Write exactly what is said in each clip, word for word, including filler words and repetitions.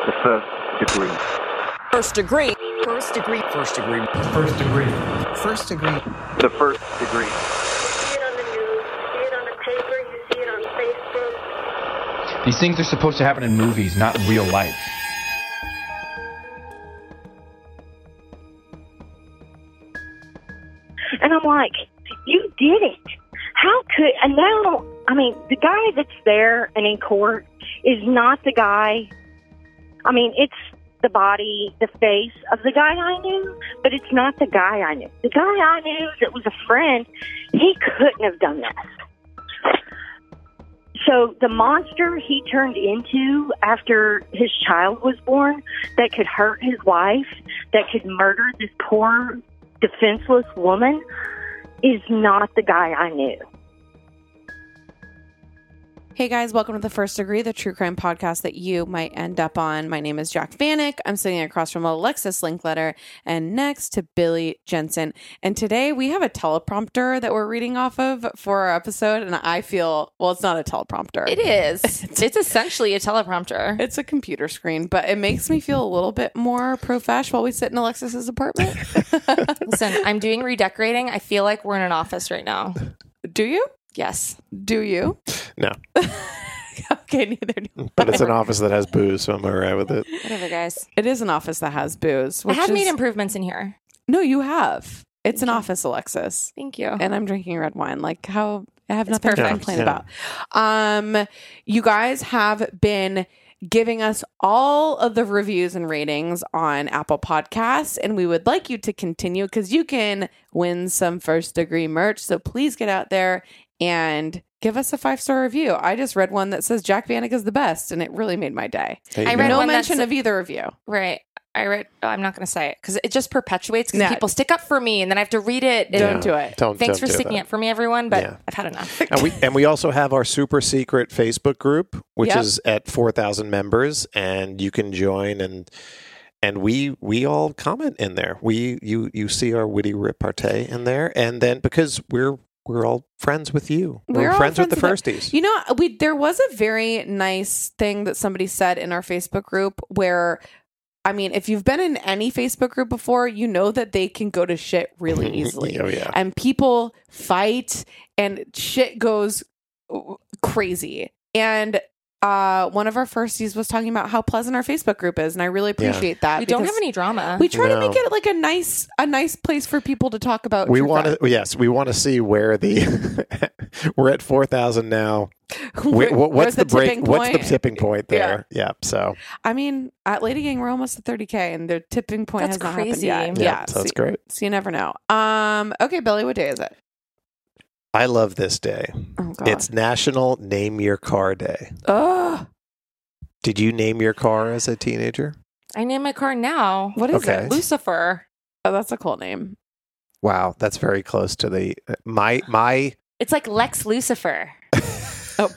The first degree. First degree. First degree. First degree. First degree. First degree. The first degree. You see it on the news, you see it on the paper, you see it on Facebook. These things are supposed to happen in movies, not in real life. And I'm like, you did it. How could, and now, I mean, the guy that's there and in court is not the guy, I mean, it's the body, the face of the guy I knew, but it's not the guy I knew. The guy I knew that was a friend, he couldn't have done this. So the monster he turned into after his child was born that could hurt his wife, that could murder this poor, defenseless woman, is not the guy I knew. Hey guys, welcome to The First Degree, the true crime podcast that you might end up on. My name is Jack Vanek. I'm sitting across from Alexis Linkletter and next to Billy Jensen. And today we have a teleprompter that we're reading off of for our episode. And I feel, well, it's not a teleprompter. It is. It's essentially a teleprompter. It's a computer screen, but it makes me feel a little bit more profesh while we sit in Alexis's apartment. Listen, I'm doing redecorating. I feel like we're in an office right now. Do you? Yes. Do you? No. Okay, neither do I. But it's an office that has booze, so I'm all right with it. Whatever, guys. It is an office that has booze. I Which have is... made improvements in here. No, you have. It's Thank an you. office, Alexis. Thank you. And I'm drinking red wine. Like, how I have It's nothing to perfect. complain Yeah. about. Um, you guys have been giving us all of the reviews and ratings on Apple Podcasts, and we would like you to continue because you can win some first degree merch. So please get out there and give us a five-star review. I just read one that says Jack Vanek is the best, and it really made my day. There you I go. read No one mention that's- of either of you. Right. I read, oh, I'm not going to say it because it just perpetuates because Nah. people stick up for me and then I have to read it. And Don't do it. Don't, Thanks don't for do sticking that. up for me, everyone, but Yeah. I've had enough. And we and we also have our super secret Facebook group, which Yep. is at four thousand members, and you can join and and we we all comment in there. We you you see our witty repartee in there, and then because we're we're all friends with you, we're, We're all friends, with the friends firsties. You know, we there was a very nice thing that somebody said in our Facebook group where, I mean, if you've been in any Facebook group before, you know that they can go to shit really easily. Oh yeah. And people fight and shit goes crazy. And uh, one of our firsties was talking about how pleasant our Facebook group is, and I really appreciate that. We don't because have any drama. We try to No. make it like a nice, a nice place for people to talk about. We true want crime. to yes, we want to see where the we're at four thousand now. Wh- wh- Where's what's the, break? tipping What's the point? tipping point there? Yeah. So I mean, at Lady Gang, we're almost at thirty K, and the tipping point That's has not crazy. happened yeah, yet. Yeah, so that's so, great. so you never know. Um, okay, Billy, what day is it? I love this day. Oh God, It's National Name Your Car Day. oh, Did you name your car as a teenager? I name my car now. what is Okay. it? Lucifer. Oh, that's a cool name. Wow, that's very close to the my my. It's like Lex Lucifer. Oh,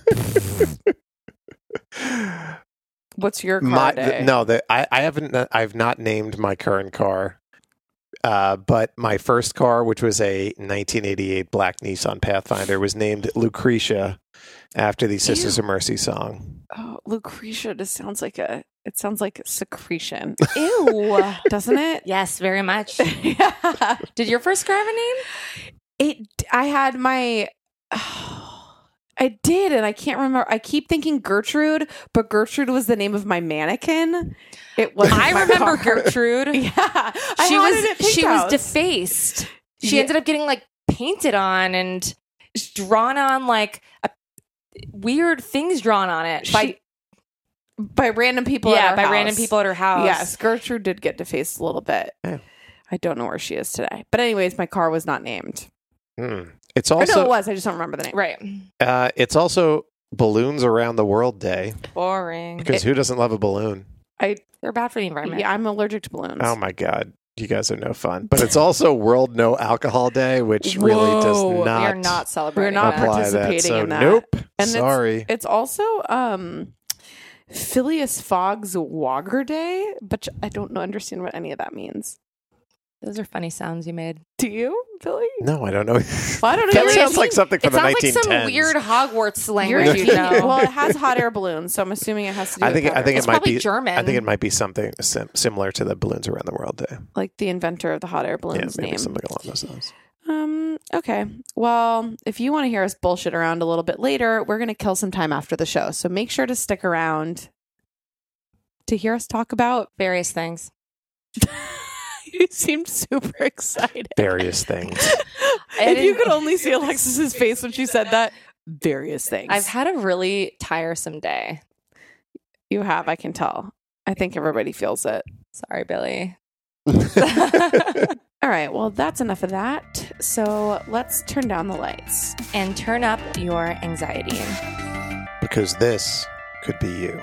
what's your car my day? th- no, the, I I haven't I've not named my current car. Uh, but my first car, which was a nineteen eighty-eight black Nissan Pathfinder, was named Lucretia after the Sisters Ew. of Mercy song. Oh, Lucretia just sounds like a. It sounds like secretion, Ew. doesn't it? Yes, very much. Yeah. Did your first car have a name? It. I had my. I did, and I can't remember. I keep thinking Gertrude, but Gertrude was the name of my mannequin. It was. I remember Gertrude. Yeah, I She had was it at she Pink was House. defaced. She Yeah. ended up getting like painted on and drawn on like a, weird things drawn on it by She- by random people. yeah at our by house. random people at her house. Yes, Gertrude did get defaced a little bit. Yeah. I don't know where she is today, but anyways, my car was not named. Hmm. It's Or no, also it was. I just don't remember the name. Right. uh, it's also Balloons Around the World Day Boring. because who doesn't love a balloon? I They're bad for the environment. yeah, I'm allergic to balloons. Oh my god, you guys are no fun. But it's also World No Alcohol Day, which really does Whoa, we not. we are not celebrating. We're not that. apply participating that. So in that. nope. And it's- Sorry. It's also um, Phileas Fogg's Wogger Day, but I don't know understand what any of that means. Those are funny sounds you made. Do you, Billy? No, I don't know. Well, I don't know. That Billy, sounds like something from It the sounds nineteen like tens. some weird Hogwarts You're, language, you know. well, it has hot air balloons, so I'm assuming it has to do I think with I think It's it might probably be German. I think it might be something sim- similar to the Balloons Around the World Day. like the inventor of the hot air Yeah, balloons maybe name. something along those lines. Um, okay. Well, if you want to hear us bullshit around a little bit later, we're going to kill some time after the show. So make sure to stick around to hear us talk about. Various things. You seemed super excited. Various things. I If you didn't- could only see Alexis's face when she said that, various things. I've had a really tiresome day. you have, I can tell. I think everybody feels it. Sorry, Billy. All right. Well, that's enough of that. So let's turn down the lights. And turn up your anxiety. Because this could be you.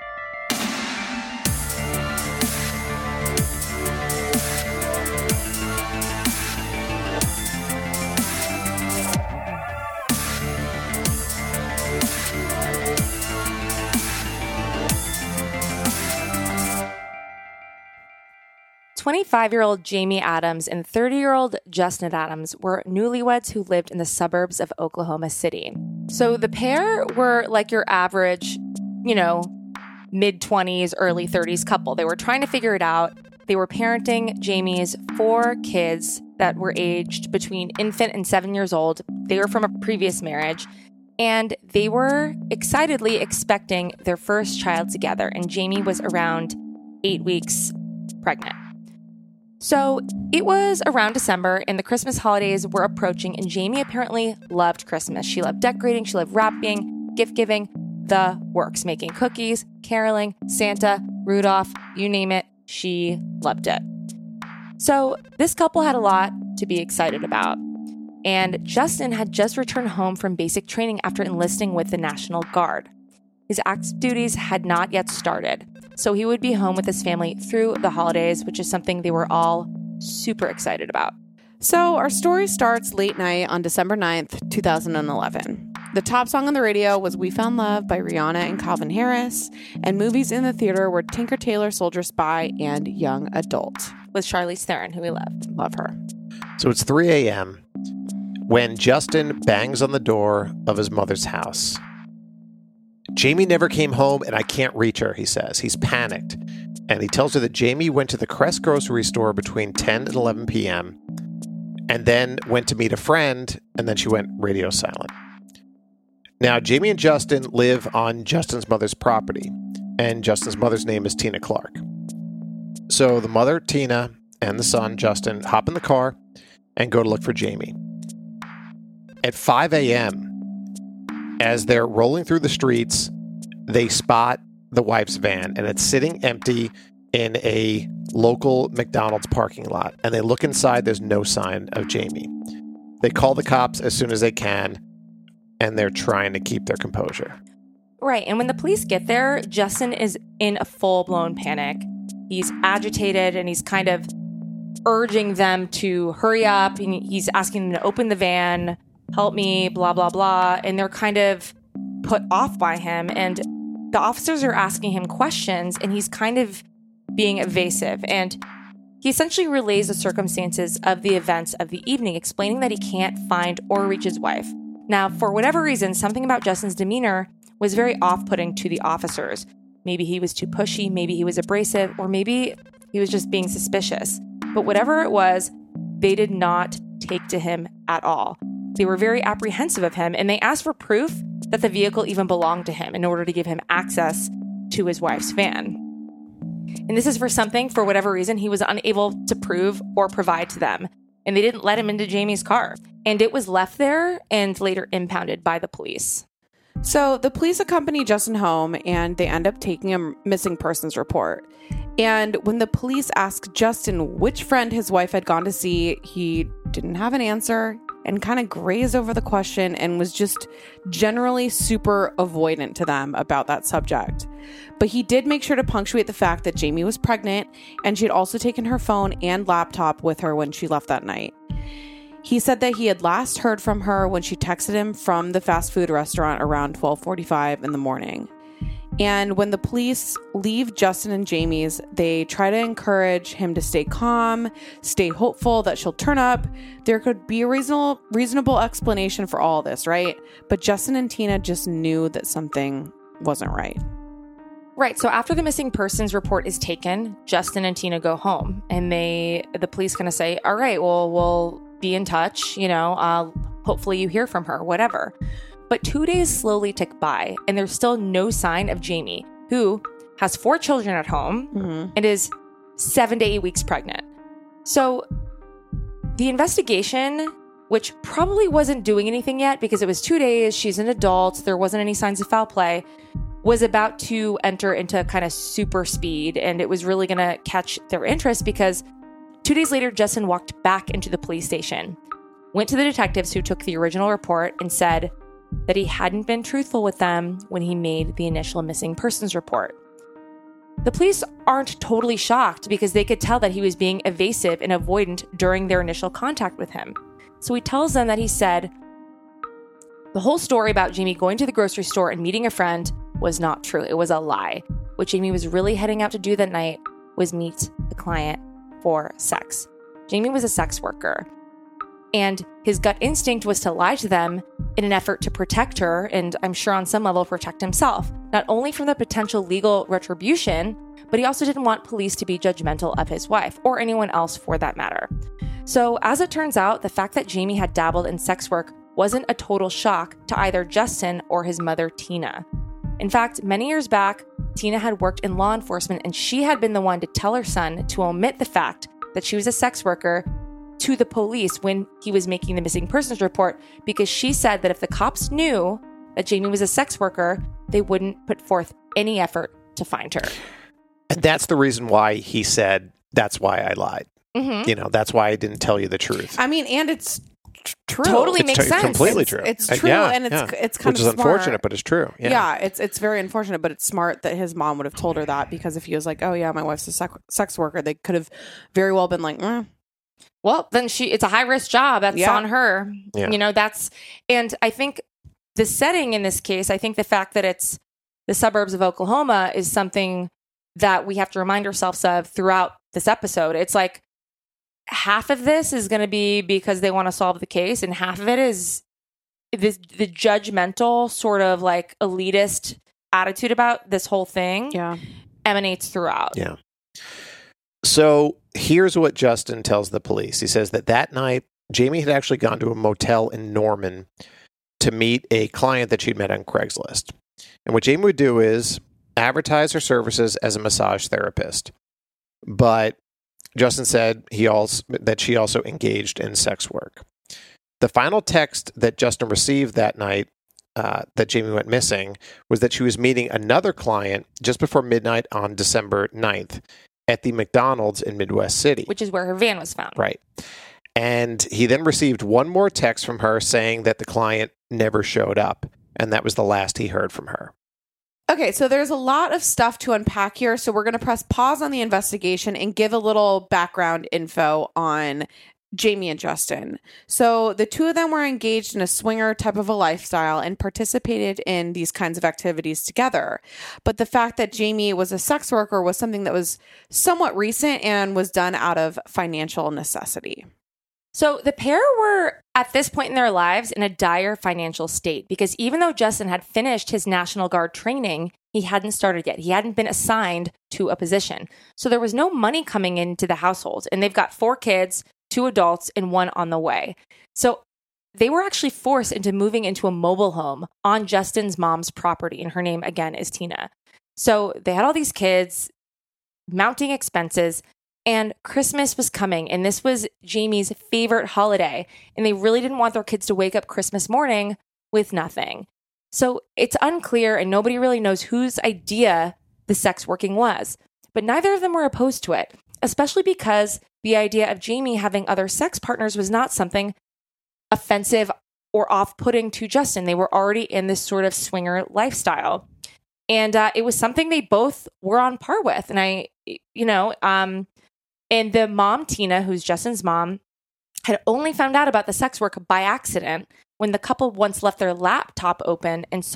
twenty-five-year-old Jamie Adams and thirty-year-old Justin Adams were newlyweds who lived in the suburbs of Oklahoma City. So the pair were like your average, you know, mid-twenties, early thirties couple. They were trying to figure it out. They were parenting Jamie's four kids that were aged between infant and seven years old. They were from a previous marriage. And they were excitedly expecting their first child together. And Jamie was around eight weeks pregnant. So it was around December and the Christmas holidays were approaching, and Jamie apparently loved Christmas. She loved decorating, she loved wrapping, gift giving, the works, making cookies, caroling, Santa, Rudolph, you name it, she loved it. So this couple had a lot to be excited about. And Justin had just returned home from basic training after enlisting with the National Guard. His active duties had not yet started, so he would be home with his family through the holidays, which is something they were all super excited about. So our story starts late night on December ninth, twenty eleven. The top song on the radio was We Found Love by Rihanna and Calvin Harris, and movies in the theater were Tinker Tailor Soldier Spy and Young Adult. With Charlize Theron, who we loved. Love her. So it's three a.m. when Justin bangs on the door of his mother's house. Jamie never came home and I can't reach her, he says. He's panicked. And he tells her that Jamie went to the Crest grocery store between ten and eleven p.m. and then went to meet a friend, and then she went radio silent. Now, Jamie and Justin live on Justin's mother's property, and Justin's mother's name is Tina Clark. So the mother, Tina, and the son, Justin, hop in the car and go to look for Jamie. At five a.m., as they're rolling through the streets, they spot the wife's van, and it's sitting empty in a local McDonald's parking lot. And they look inside, there's no sign of Jamie. They call the cops as soon as they can, and they're trying to keep their composure. Right, and when the police get there, Justin is in a full-blown panic. He's agitated, and he's kind of urging them to hurry up, and he's asking them to open the van, help me, blah, blah, blah. And they're kind of put off by him. And the officers are asking him questions, and he's kind of being evasive. And he essentially relays the circumstances of the events of the evening, explaining that he can't find or reach his wife. Now, for whatever reason, something about Justin's demeanor was very off-putting to the officers. Maybe he was too pushy, maybe he was abrasive, or maybe he was just being suspicious. But whatever it was, they did not take to him at all. They were very apprehensive of him, and they asked for proof that the vehicle even belonged to him in order to give him access to his wife's van. And this is for something, for whatever reason, he was unable to prove or provide to them. And they didn't let him into Jamie's car. And it was left there and later impounded by the police. So the police accompany Justin home, and they end up taking a missing persons report. And when the police asked Justin which friend his wife had gone to see, he didn't have an answer and kind of grazed over the question and was just generally super avoidant to them about that subject. But he did make sure to punctuate the fact that Jamie was pregnant, and she had also taken her phone and laptop with her when she left that night. He said that he had last heard from her when she texted him from the fast food restaurant around twelve forty-five in the morning. And when the police leave Justin and Jamie's, they try to encourage him to stay calm, stay hopeful that she'll turn up. There could be a reasonable, reasonable explanation for all this, right? But Justin and Tina just knew that something wasn't right. Right. So after the missing persons report is taken, Justin and Tina go home, and they, the police kind of say, all right, well, we'll be in touch. You know, uh, hopefully you hear from her, whatever. But two days slowly tick by, and there's still no sign of Jamie, who has four children at home Mm-hmm. and is seven to eight weeks pregnant. So the investigation, which probably wasn't doing anything yet because it was two days, she's an adult, there wasn't any signs of foul play, was about to enter into kind of super speed, and it was really going to catch their interest because two days later, Justin walked back into the police station, went to the detectives who took the original report, and said that he hadn't been truthful with them when he made the initial missing persons report. The police aren't totally shocked because they could tell that he was being evasive and avoidant during their initial contact with him. So he tells them that he said the whole story about Jamie going to the grocery store and meeting a friend was not true. It was a lie. What Jamie was really heading out to do that night was meet a client for sex. Jamie was a sex worker, and his gut instinct was to lie to them in an effort to protect her, and I'm sure on some level protect himself, not only from the potential legal retribution, but he also didn't want police to be judgmental of his wife, or anyone else for that matter. So as it turns out, the fact that Jamie had dabbled in sex work wasn't a total shock to either Justin or his mother, Tina. In fact, many years back, Tina had worked in law enforcement, and she had been the one to tell her son to omit the fact that she was a sex worker to the police when he was making the missing persons report, because she said that if the cops knew that Jamie was a sex worker, they wouldn't put forth any effort to find her. And that's the reason why he said, that's why I lied. Mm-hmm. You know, that's why I didn't tell you the truth. I mean, and it's t- true. Totally It's makes t- sense. completely It's- true. it's Uh, true, yeah, and it's- yeah. it's kind Which of is unfortunate, smart. but it's true. Yeah. Yeah. it's it's very unfortunate, but it's smart that his mom would have told her that, because if he was like, oh yeah, my wife's a sec- sex worker, they could have very well been like, mm. Well, then she, it's a high risk job. That's Yeah. on her. Yeah. You know, that's, and I think the setting in this case, I think the fact that it's the suburbs of Oklahoma is something that we have to remind ourselves of throughout this episode. It's like half of this is going to be because they want to solve the case, and half of it is this, the judgmental sort of like elitist attitude about this whole thing yeah. emanates throughout. Yeah. So here's what Justin tells the police. He says that that night, Jamie had actually gone to a motel in Norman to meet a client that she'd met on Craigslist. And what Jamie would do is advertise her services as a massage therapist. But Justin said he also that she also engaged in sex work. The final text that Justin received that night uh, that Jamie went missing was that she was meeting another client just before midnight on December ninth at the McDonald's in Midwest City. Which is where her van was found. Right. And he then received one more text from her saying that the client never showed up. And that was the last he heard from her. Okay, so there's a lot of stuff to unpack here. So we're going to press pause on the investigation and give a little background info on Jamie and Justin. So the two of them were engaged in a swinger type of a lifestyle and participated in these kinds of activities together. But the fact that Jamie was a sex worker was something that was somewhat recent and was done out of financial necessity. So the pair were at this point in their lives in a dire financial state, because even though Justin had finished his National Guard training, he hadn't started yet. He hadn't been assigned to a position. So there was no money coming into the household. And they've got four kids, two adults, and one on the way. So they were actually forced into moving into a mobile home on Justin's mom's property. And her name, again, is Tina. So they had all these kids, mounting expenses. And Christmas was coming, and this was Jamie's favorite holiday. And they really didn't want their kids to wake up Christmas morning with nothing. So it's unclear, and nobody really knows whose idea the sex working was. But neither of them were opposed to it, especially because the idea of Jamie having other sex partners was not something offensive or off-putting to Justin. They were already in this sort of swinger lifestyle. And uh, it was something they both were on par with. And I, you know, um... And the mom, Tina, who's Justin's mom, had only found out about the sex work by accident when the couple once left their laptop open and saw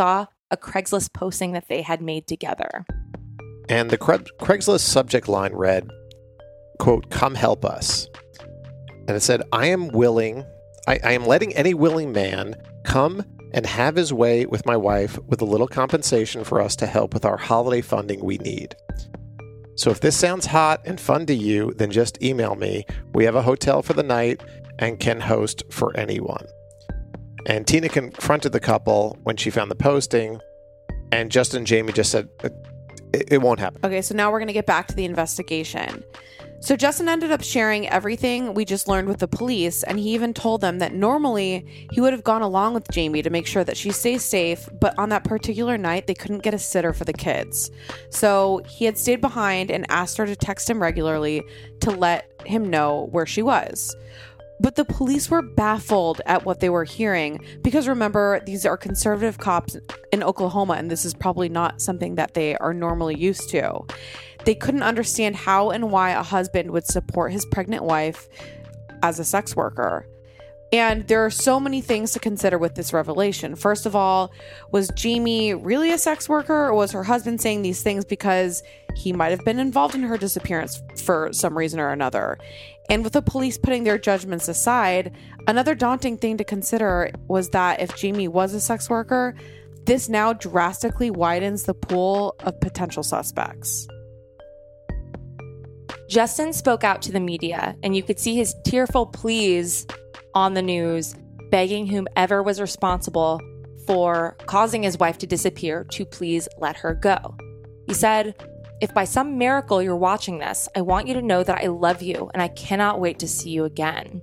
a Craigslist posting that they had made together. And the Craig- Craigslist subject line read, quote, "Come help us." And it said, I am willing, I, I am letting any willing man come and have his way with my wife with a little compensation for us to help with our holiday funding we need. So if this sounds hot and fun to you, then just email me. We have a hotel for the night and can host for anyone. And Tina confronted the couple when she found the posting, and Justin and Jamie just said, it, it won't happen. Okay, so now we're going to get back to the investigation. So Justin ended up sharing everything we just learned with the police, and he even told them that normally he would have gone along with Jamie to make sure that she stays safe, but on that particular night, they couldn't get a sitter for the kids. So he had stayed behind and asked her to text him regularly to let him know where she was. But the police were baffled at what they were hearing because, remember, these are conservative cops in Oklahoma, and this is probably not something that they are normally used to. They couldn't understand how and why a husband would support his pregnant wife as a sex worker. And there are so many things to consider with this revelation. First of all, was Jamie really a sex worker, or was her husband saying these things because he might have been involved in her disappearance for some reason or another? And with the police putting their judgments aside, another daunting thing to consider was that if Jamie was a sex worker, this now drastically widens the pool of potential suspects. Justin spoke out to the media, and you could see his tearful pleas on the news, begging whomever was responsible for causing his wife to disappear to please let her go. He said, "If by some miracle you're watching this, I want you to know that I love you and I cannot wait to see you again."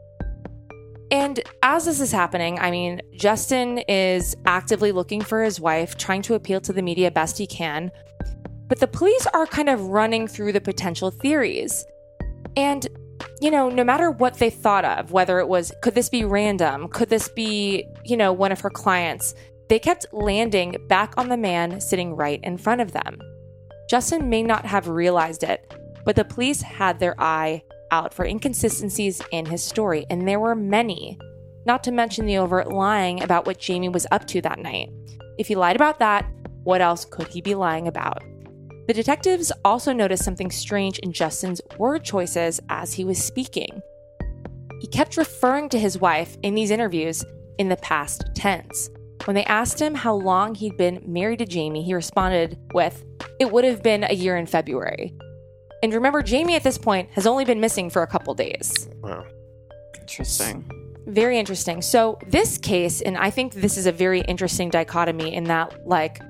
And as this is happening, I mean, Justin is actively looking for his wife, trying to appeal to the media best he can. But the police are kind of running through the potential theories. And, you know, no matter what they thought of, whether it was, could this be random? Could this be, you know, one of her clients? They kept landing back on the man sitting right in front of them. Justin may not have realized it, but the police had their eye out for inconsistencies in his story, and there were many, not to mention the overt lying about what Jamie was up to that night. If he lied about that, what else could he be lying about? The detectives also noticed something strange in Justin's word choices as he was speaking. He kept referring to his wife in these interviews in the past tense. When they asked him how long he'd been married to Jamie, he responded with, "It would have been a year in February." And remember, Jamie at this point has only been missing for a couple days. Wow. Interesting. Very interesting. So this case, and I think this is a very interesting dichotomy in that, like,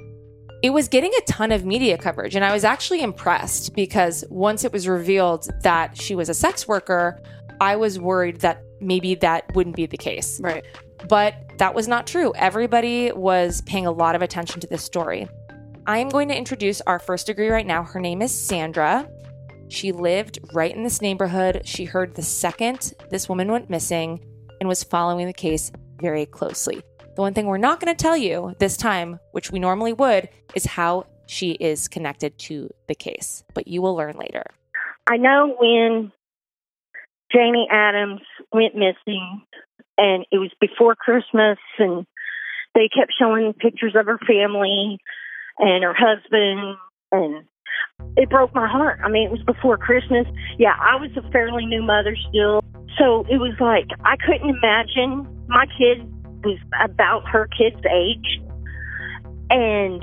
it was getting a ton of media coverage, and I was actually impressed because once it was revealed that she was a sex worker, I was worried that maybe that wouldn't be the case. Right. But that was not true. Everybody was paying a lot of attention to this story. I am going to introduce our first degree right now. Her name is Sandra. She lived right in this neighborhood. She heard the second this woman went missing and was following the case very closely. The one thing we're not going to tell you this time, which we normally would, is how she is connected to the case. But you will learn later. I know when Jamie Adams went missing, and it was before Christmas, and they kept showing pictures of her family and her husband, and it broke my heart. I mean, it was before Christmas. Yeah, I was a fairly new mother still, so it was like I couldn't imagine. My kid was about her kid's age, and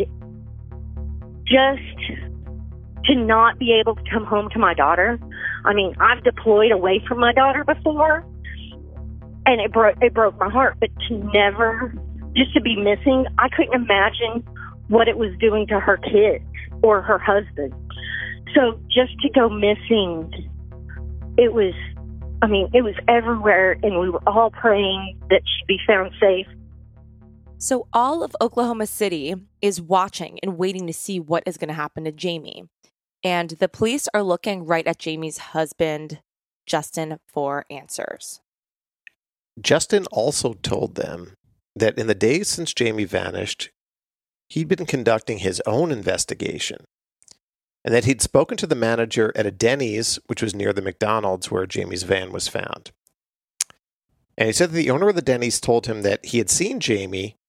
just to not be able to come home to my daughter. I mean, I've deployed away from my daughter before, and it broke it broke my heart. But to never, just to be missing, I couldn't imagine what it was doing to her kids or her husband. So just to go missing, it was, I mean, it was everywhere, and we were all praying that she'd be found safe. So all of Oklahoma City is watching and waiting to see what is going to happen to Jamie. And the police are looking right at Jamie's husband, Justin, for answers. Justin also told them that in the days since Jamie vanished, he'd been conducting his own investigation, and that he'd spoken to the manager at a Denny's, which was near the McDonald's where Jamie's van was found. And he said that the owner of the Denny's told him that he had seen Jamie,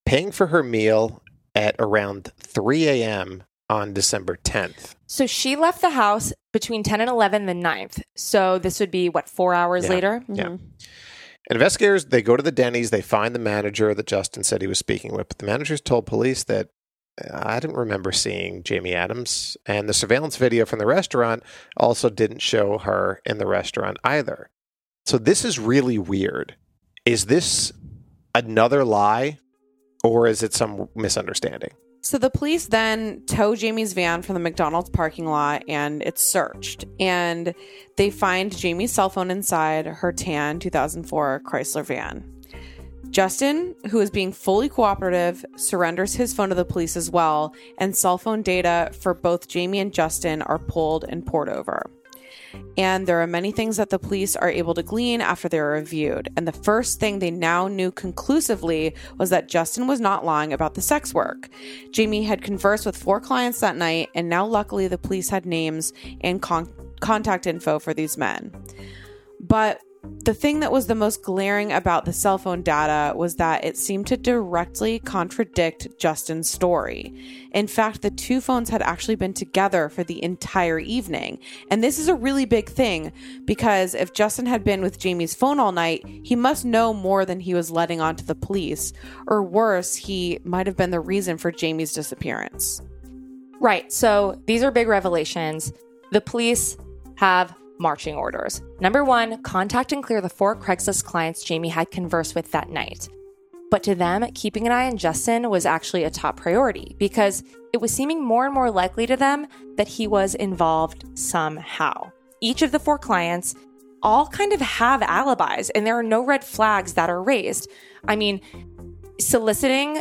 paying for her meal at around three a.m. on December tenth. So she left the house between ten and eleven the ninth. So this would be, what, four hours Yeah. later? Yeah. Mhm. Investigators, they go to the Denny's, they find the manager that Justin said he was speaking with, but the managers told police that I didn't remember seeing Jamie Adams, and the surveillance video from the restaurant also didn't show her in the restaurant either. So this is really weird. Is this another lie, or is it some misunderstanding? So the police then tow Jamie's van from the McDonald's parking lot and it's searched. And they find Jamie's cell phone inside her tan two thousand four Chrysler van. Justin, who is being fully cooperative, surrenders his phone to the police as well, and cell phone data for both Jamie and Justin are pulled and poured over. And there are many things that the police are able to glean after they are reviewed. And the first thing they now knew conclusively was that Justin was not lying about the sex work. Jamie had conversed with four clients that night, and now luckily the police had names and con- contact info for these men. But the thing that was the most glaring about the cell phone data was that it seemed to directly contradict Justin's story. In fact, the two phones had actually been together for the entire evening. And this is a really big thing because if Justin had been with Jamie's phone all night, he must know more than he was letting on to the police. Or worse, he might have been the reason for Jamie's disappearance. Right. So these are big revelations. The police have marching orders. Number one, contact and clear the four Craigslist clients Jamie had conversed with that night. But to them, keeping an eye on Justin was actually a top priority because it was seeming more and more likely to them that he was involved somehow. Each of the four clients all kind of have alibis, and there are no red flags that are raised. I mean, soliciting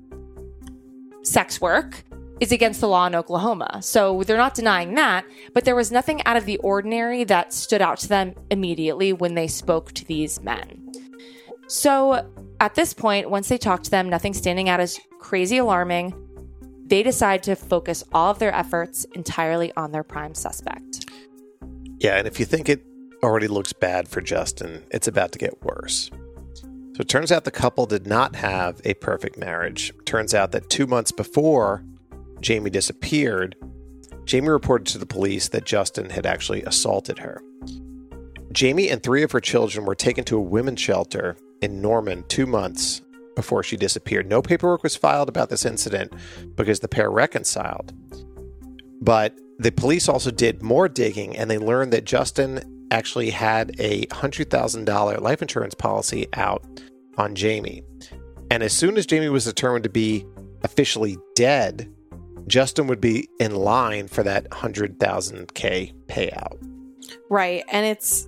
sex work is against the law in Oklahoma. So they're not denying that, but there was nothing out of the ordinary that stood out to them immediately when they spoke to these men. So at this point, once they talked to them, nothing standing out as crazy alarming, they decide to focus all of their efforts entirely on their prime suspect. Yeah, and if you think it already looks bad for Justin, it's about to get worse. So it turns out the couple did not have a perfect marriage. It turns out that two months before Jamie disappeared, Jamie reported to the police that Justin had actually assaulted her. Jamie and three of her children were taken to a women's shelter in Norman two months before she disappeared. No paperwork was filed about this incident because the pair reconciled. But the police also did more digging, and they learned that Justin actually had a one hundred thousand dollars life insurance policy out on Jamie. And as soon as Jamie was determined to be officially dead, Justin would be in line for that one hundred thousand dollars payout. Right. And it's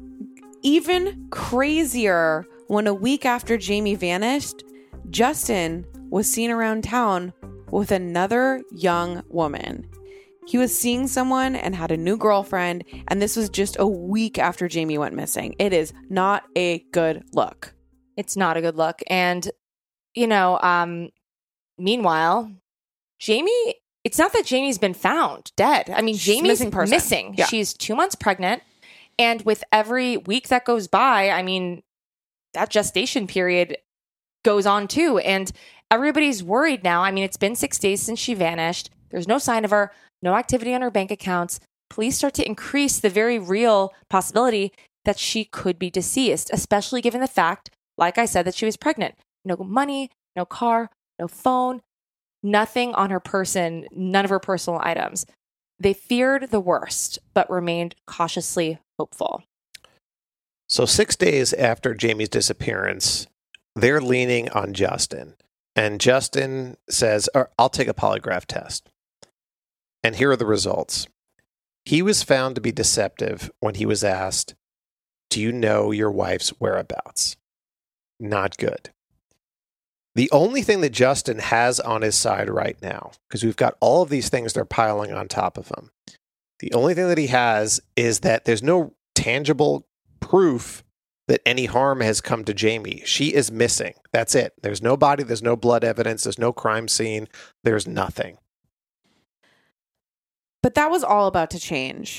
even crazier when a week after Jamie vanished, Justin was seen around town with another young woman. He was seeing someone and had a new girlfriend, and this was just a week after Jamie went missing. It is not a good look. It's not a good look. And, you know, um, meanwhile, Jamie, it's not that Jamie's been found dead. I mean, She's Jamie's missing person. missing. Yeah. She's two months pregnant. And with every week that goes by, I mean, that gestation period goes on too. And everybody's worried now. I mean, it's been six days since she vanished. There's no sign of her, no activity on her bank accounts. Police start to increase the very real possibility that she could be deceased, especially given the fact, like I said, that she was pregnant. No money, no car, no phone, nothing on her person, none of her personal items. They feared the worst, but remained cautiously hopeful. So six days after Jamie's disappearance, they're leaning on Justin. And Justin says, I'll take a polygraph test. And here are the results. He was found to be deceptive when he was asked, do you know your wife's whereabouts? Not good. The only thing that Justin has on his side right now, because we've got all of these things they're piling on top of him, the only thing that he has is that there's no tangible proof that any harm has come to Jamie. She is missing. That's it. There's no body, there's no blood evidence, there's no crime scene, there's nothing. But that was all about to change.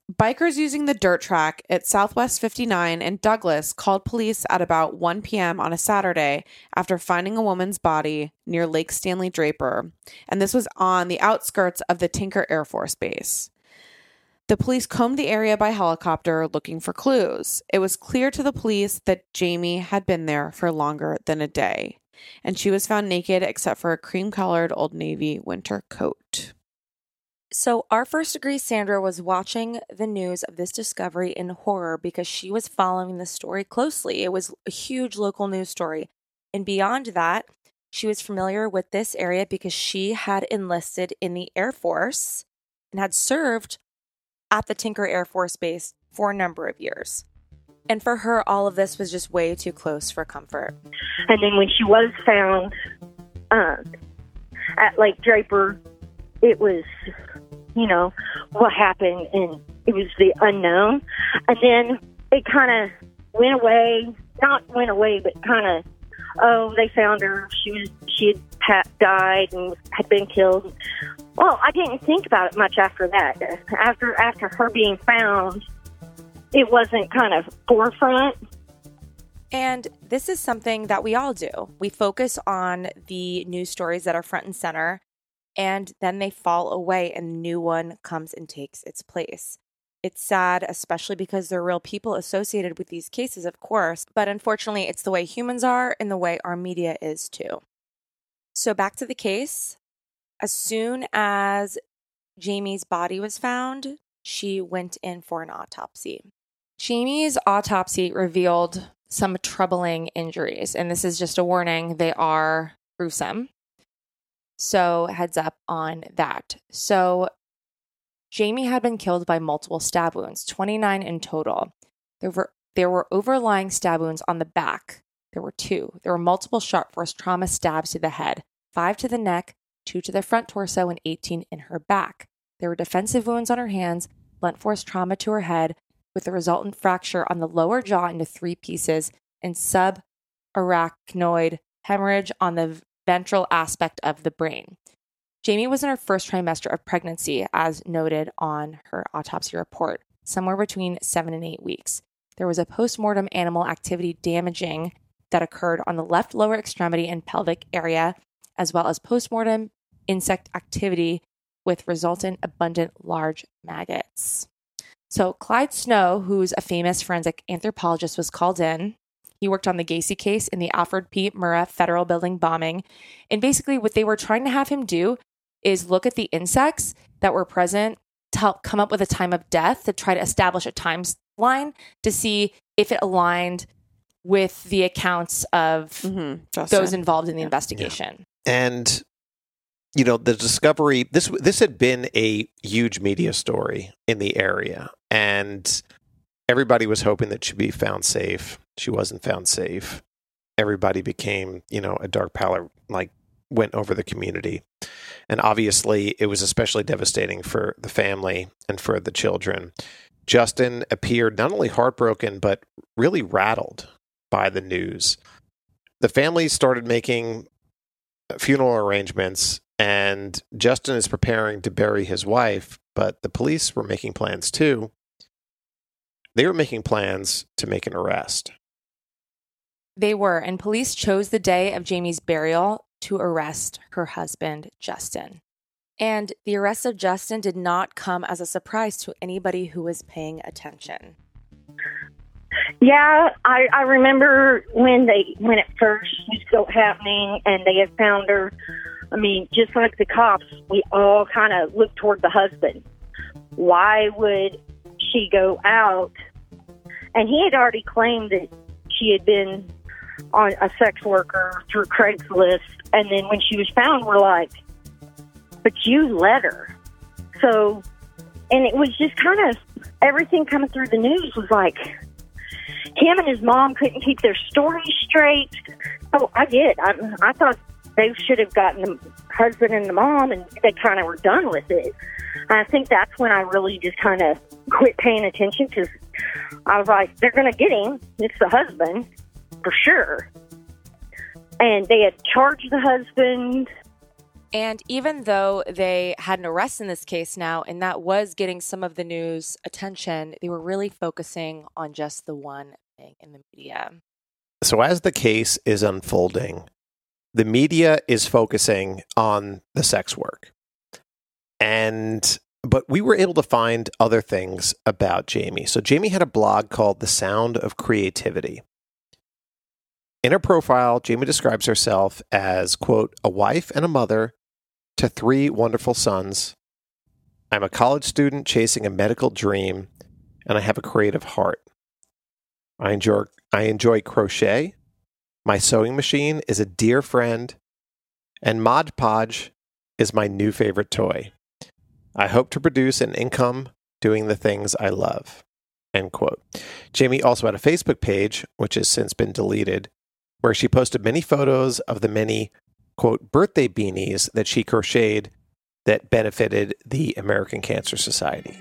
Bikers using the dirt track at Southwest fifty-nine and Douglas called police at about one p.m. on a Saturday after finding a woman's body near Lake Stanley Draper, and this was on the outskirts of the Tinker Air Force Base. The police combed the area by helicopter looking for clues. It was clear to the police that Jamie had been there for longer than a day, and she was found naked except for a cream-colored Old Navy winter coat. So our first degree Sandra was watching the news of this discovery in horror because she was following the story closely. It was a huge local news story. And beyond that, she was familiar with this area because she had enlisted in the Air Force and had served at the Tinker Air Force Base for a number of years. And for her, all of this was just way too close for comfort. And then when she was found uh, at Lake Draper, it was, you know, what happened, and it was the unknown. And then it kind of went away, not went away, but kind of, oh, they found her. She was, she had pa- died and had been killed. Well, I didn't think about it much after that. After after her being found, it wasn't kind of forefront. And this is something that we all do. We focus on the news stories that are front and center, and then they fall away and a new one comes and takes its place. It's sad, especially because there are real people associated with these cases, of course, but unfortunately it's the way humans are and the way our media is too. So back to the case. As soon as Jamie's body was found, she went in for an autopsy. Jamie's autopsy revealed some troubling injuries, and this is just a warning, they are gruesome. So heads up on that. So Jamie had been killed by multiple stab wounds, twenty-nine in total. There were there were overlying stab wounds on the back. There were two. There were multiple sharp force trauma stabs to the head, five to the neck, two to the front torso, and eighteen in her back. There were defensive wounds on her hands, blunt force trauma to her head, with the resultant fracture on the lower jaw into three pieces, and subarachnoid hemorrhage on the ventral aspect of the brain. Jamie was in her first trimester of pregnancy, as noted on her autopsy report, somewhere between seven and eight weeks. There was a postmortem animal activity damaging that occurred on the left lower extremity and pelvic area, as well as postmortem insect activity with resultant abundant large maggots. So Clyde Snow, who's a famous forensic anthropologist, was called in. He worked on the Gacy case in the Alfred P. Murrah Federal Building bombing. And basically what they were trying to have him do is look at the insects that were present to help come up with a time of death, to try to establish a timeline to see if it aligned with the accounts of mm-hmm. those involved in the yeah. investigation. Yeah. And, you know, the discovery, this this had been a huge media story in the area, and everybody was hoping that she'd be found safe. She wasn't found safe. Everybody became, you know, a dark pallor, like, went over the community. And obviously, it was especially devastating for the family and for the children. Justin appeared not only heartbroken, but really rattled by the news. The family started making funeral arrangements, and Justin is preparing to bury his wife, but the police were making plans too. They were making plans to make an arrest. They were, and police chose the day of Jamie's burial to arrest her husband, Justin. And the arrest of Justin did not come as a surprise to anybody who was paying attention. Yeah, I, I remember when they when it first was still happening and they had found her. I mean, just like the cops, we all kind of looked toward the husband. Why would she go out? And he had already claimed that she had been on a sex worker through Craigslist. And then when she was found, we're like, but you let her. So, and it was just kind of, everything coming through the news was like, him and his mom couldn't keep their story straight. Oh, I did. I, I thought they should have gotten the husband and the mom, and they kind of were done with it. I think that's when I really just kind of quit paying attention, because I was like, they're going to get him. It's the husband, for sure. And they had charged the husband, And even though they had an arrest in this case now, and that was getting some of the news attention, they were really focusing on just the one thing in the media. So as the case is unfolding, the media is focusing on the sex work. And but we were able to find other things about Jamie. So Jamie had a blog called The Sound of Creativity. In her profile, Jamie describes herself as, quote, a wife and a mother to three wonderful sons. I'm a college student chasing a medical dream, and I have a creative heart. I enjoy I enjoy crochet. My sewing machine is a dear friend, and Mod Podge is my new favorite toy. I hope to produce an income doing the things I love. End quote. Jamie also had a Facebook page, which has since been deleted, where she posted many photos of the many, quote, birthday beanies that she crocheted that benefited the American Cancer Society.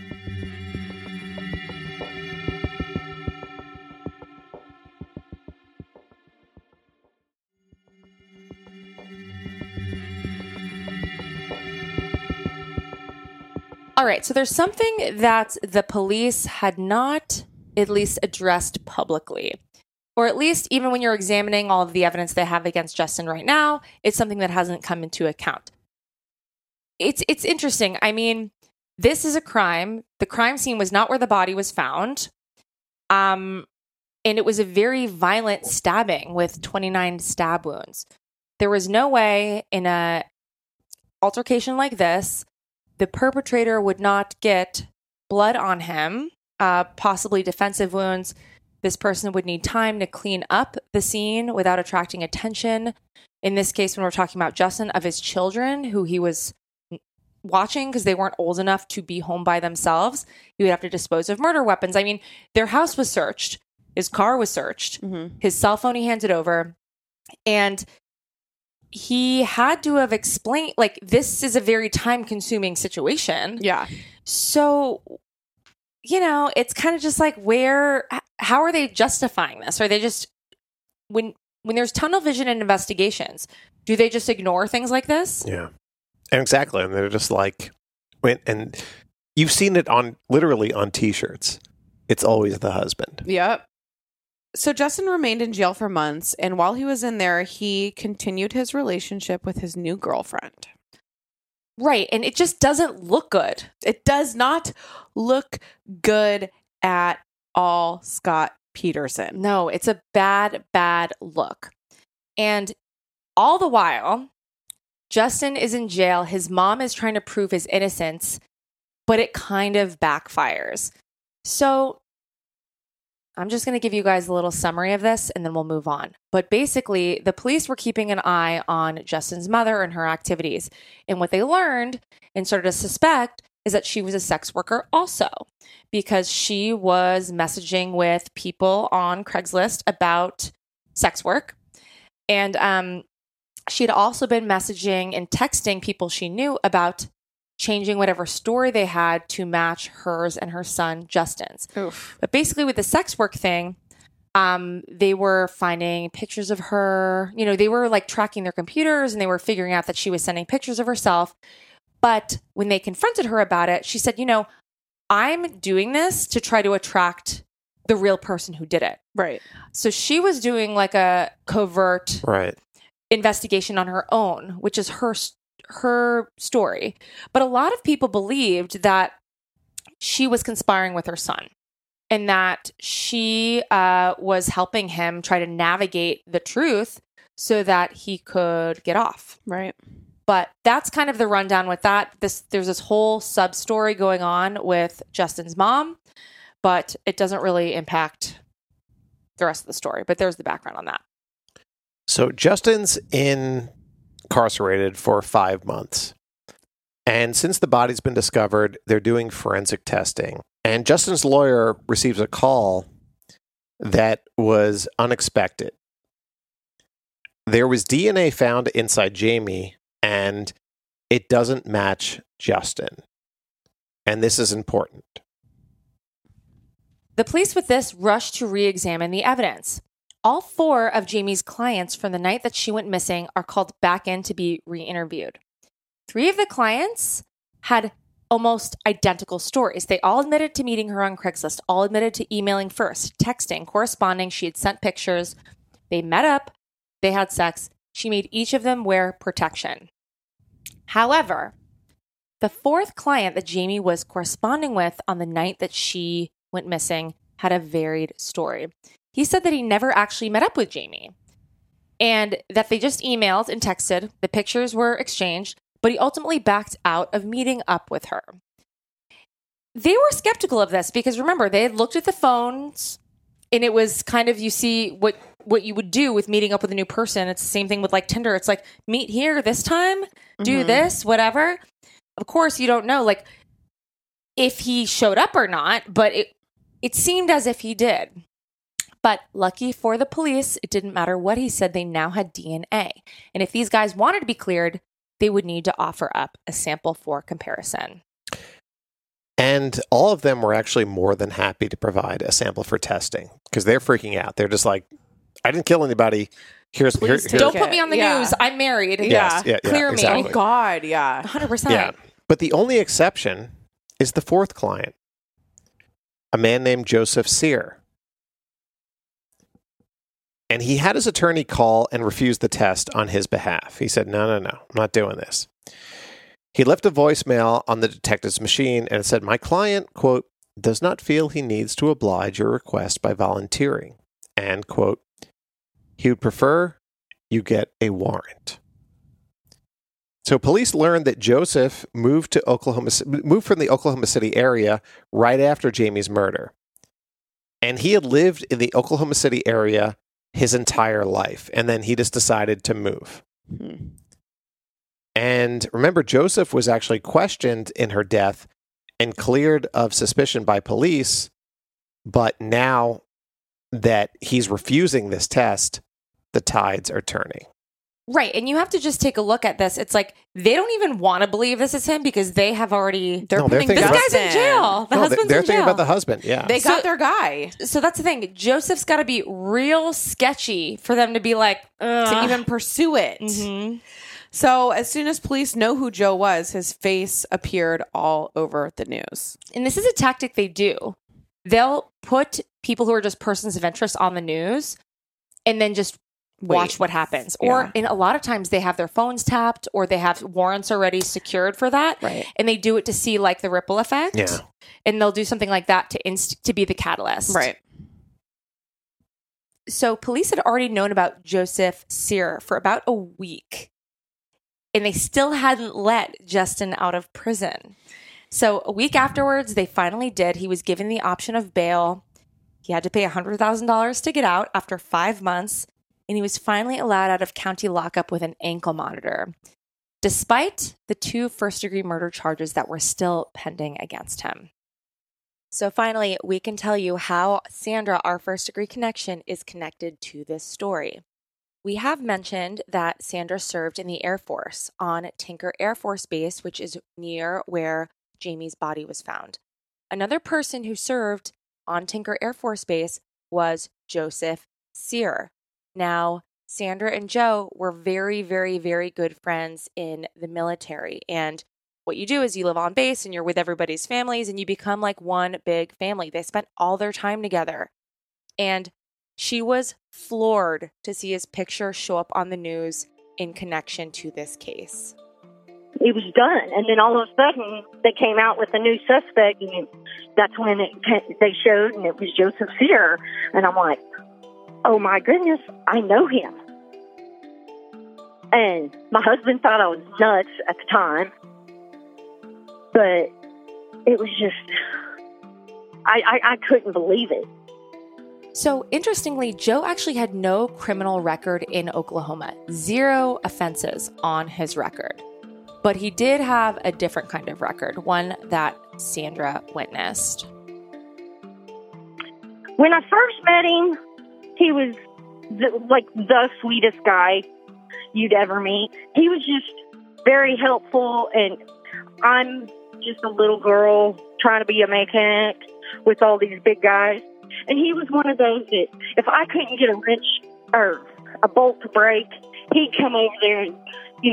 All right, so there's something that the police had not at least addressed publicly, or at least even when you're examining all of the evidence they have against Justin right now, it's something that hasn't come into account. It's it's interesting. I mean, this is a crime. The crime scene was not where the body was found. Um, and it was a very violent stabbing with twenty-nine stab wounds. There was no way in a altercation like this the perpetrator would not get blood on him, uh, possibly defensive wounds. This person would need time to clean up the scene without attracting attention. In this case, when we're talking about Justin, of his children who he was watching because they weren't old enough to be home by themselves, he would have to dispose of murder weapons. I mean, their house was searched. His car was searched. Mm-hmm. His cell phone he handed over. And he had to have explained, like, this is a very time-consuming situation. Yeah. So, you know, it's kind of just like, where, how are they justifying this? Are they just, when when there's tunnel vision in investigations, do they just ignore things like this? Yeah. And exactly. And they're just like, when, and you've seen it on, literally on T-shirts. It's always the husband. Yep. So Justin remained in jail for months, and while he was in there, he continued his relationship with his new girlfriend. Right, and it just doesn't look good. It does not look good at all, Scott Peterson. No, it's a bad, bad look. And all the while, Justin is in jail. His mom is trying to prove his innocence, but it kind of backfires. So I'm just going to give you guys a little summary of this and then we'll move on. But basically, the police were keeping an eye on Justin's mother and her activities. And what they learned and started to suspect is that she was a sex worker also, because she was messaging with people on Craigslist about sex work. And um, she had also been messaging and texting people she knew about changing whatever story they had to match hers and her son Justin's. Oof. But basically with the sex work thing, um, they were finding pictures of her. You know, they were like tracking their computers and they were figuring out that she was sending pictures of herself. But when they confronted her about it, she said, you know, I'm doing this to try to attract the real person who did it. Right. So she was doing like a covert right. investigation on her own, which is her her story. But a lot of people believed that she was conspiring with her son and that she uh, was helping him try to navigate the truth so that he could get off. Right. But that's kind of the rundown with that. This there's this whole sub story going on with Justin's mom, but it doesn't really impact the rest of the story. But there's the background on that. So Justin's in incarcerated for five months. And since the body's been discovered, they're doing forensic testing. And Justin's lawyer receives a call that was unexpected. There was D N A found inside Jamie, and it doesn't match Justin. And this is important. The police with this rushed to re-examine the evidence. All four of Jamie's clients from the night that she went missing are called back in to be re-interviewed. Three of the clients had almost identical stories. They all admitted to meeting her on Craigslist, all admitted to emailing first, texting, corresponding. She had sent pictures. They met up. They had sex. She made each of them wear protection. However, the fourth client that Jamie was corresponding with on the night that she went missing had a varied story. He said that he never actually met up with Jamie and that they just emailed and texted. The pictures were exchanged, but he ultimately backed out of meeting up with her. They were skeptical of this because, remember, they had looked at the phones and it was kind of, you see what what you would do with meeting up with a new person. It's the same thing with like Tinder. It's like, meet here this time, do Mm-hmm. this, whatever. Of course, you don't know like if he showed up or not, but it it seemed as if he did. But lucky for the police, it didn't matter what he said. They now had D N A. And if these guys wanted to be cleared, they would need to offer up a sample for comparison. And all of them were actually more than happy to provide a sample for testing because they're freaking out. They're just like, I didn't kill anybody. Here's, here, Please here's Don't it. put me on the Yeah. news. I'm married. Yes, yeah, yeah, Clear exactly. me. Oh, God, yeah. one hundred percent. Yeah. But the only exception is the fourth client, a man named Joseph Sear. And he had his attorney call and refuse the test on his behalf. He said, no, no, no, I'm not doing this. He left a voicemail on the detective's machine and it said, my client, quote, does not feel he needs to oblige your request by volunteering. And, quote, he would prefer you get a warrant. So police learned that Joseph moved to Oklahoma, moved from the Oklahoma City area right after Jamie's murder. And he had lived in the Oklahoma City area his entire life. And then he just decided to move. Hmm. And remember, Joseph was actually questioned in her death and cleared of suspicion by police. But now that he's refusing this test, the tides are turning. Right. And you have to just take a look at this. It's like they don't even want to believe this is him because they have already. They're No, they're putting thinking This about- guy's in jail. The No, husband's they're in thinking jail. about the husband. Yeah. They So- got their guy. So that's the thing. Joseph's got to be real sketchy for them to be like, Ugh. To even pursue it. Mhm. So as soon as police know who Joe was, his face appeared all over the news. And this is a tactic they do. They'll put people who are just persons of interest on the news and then just watch Wait. what happens. Yeah. Or in a lot of times they have their phones tapped or they have warrants already secured for that. Right. And they do it to see like the ripple effect. Yeah. And they'll do something like that to inst- to be the catalyst. Right. So police had already known about Joseph Sear for about a week. And they still hadn't let Justin out of prison. So a week afterwards, they finally did. He was given the option of bail. He had to pay one hundred thousand dollars to get out after five months. And he was finally allowed out of county lockup with an ankle monitor, despite the two first-degree murder charges that were still pending against him. So finally, we can tell you how Sandra, our first-degree connection, is connected to this story. We have mentioned that Sandra served in the Air Force on Tinker Air Force Base, which is near where Jamie's body was found. Another person who served on Tinker Air Force Base was Joseph Sear. Now, Sandra and Joe were very, very, very good friends in the military. And what you do is you live on base and you're with everybody's families and you become like one big family. They spent all their time together. And she was floored to see his picture show up on the news in connection to this case. It was done, and then all of a sudden they came out with a new suspect, and that's when it, they showed, and it was Joseph Sear, and I'm like, oh my goodness, I know him. And my husband thought I was nuts at the time, but it was just, I, I, I couldn't believe it. So, interestingly, Joe actually had no criminal record in Oklahoma, zero offenses on his record. But he did have a different kind of record, one that Sandra witnessed. When I first met him, he was the, like the sweetest guy you'd ever meet. He was just very helpful, and I'm just a little girl trying to be a mechanic with all these big guys. And he was one of those that if I couldn't get a wrench or a bolt to break, he'd come over there and, you know,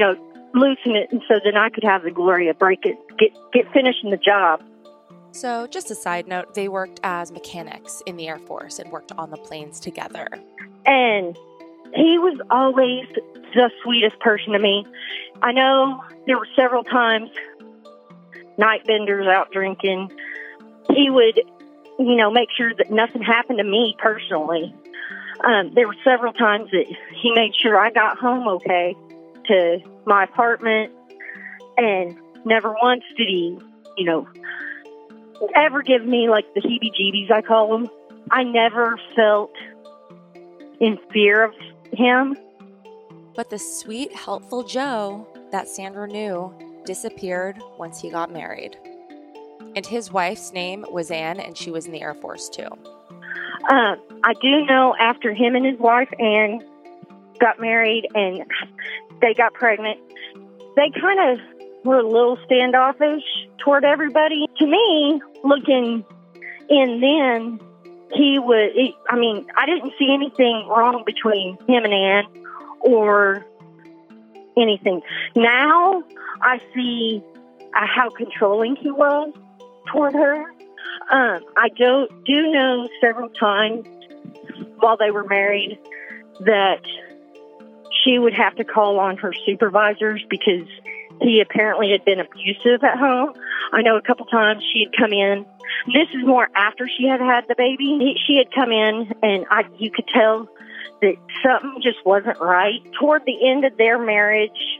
loosen it, and so then I could have the glory of break it, get get finishing the job. So, just a side note, they worked as mechanics in the Air Force and worked on the planes together. And he was always the sweetest person to me. I know there were several times, night benders out drinking. He would, you know, make sure that nothing happened to me personally. Um, there were several times that he made sure I got home okay to my apartment, and never once did he, you know, ever give me like the heebie-jeebies, I call them. I never felt in fear of him. But the sweet, helpful Joe that Sandra knew disappeared once he got married. And his wife's name was Ann, and she was in the Air Force too. Uh, I do know after him and his wife Ann got married and they got pregnant, they kind of were a little standoffish toward everybody. To me, looking in then, he was, he, I mean, I didn't see anything wrong between him and Ann or anything. Now I see uh, how controlling he was toward her. Um, I do, do know several times while they were married that she would have to call on her supervisors because he apparently had been abusive at home. I know a couple times she had come in. This is more after she had had the baby. He, she had come in, and I, you could tell that something just wasn't right. Toward the end of their marriage,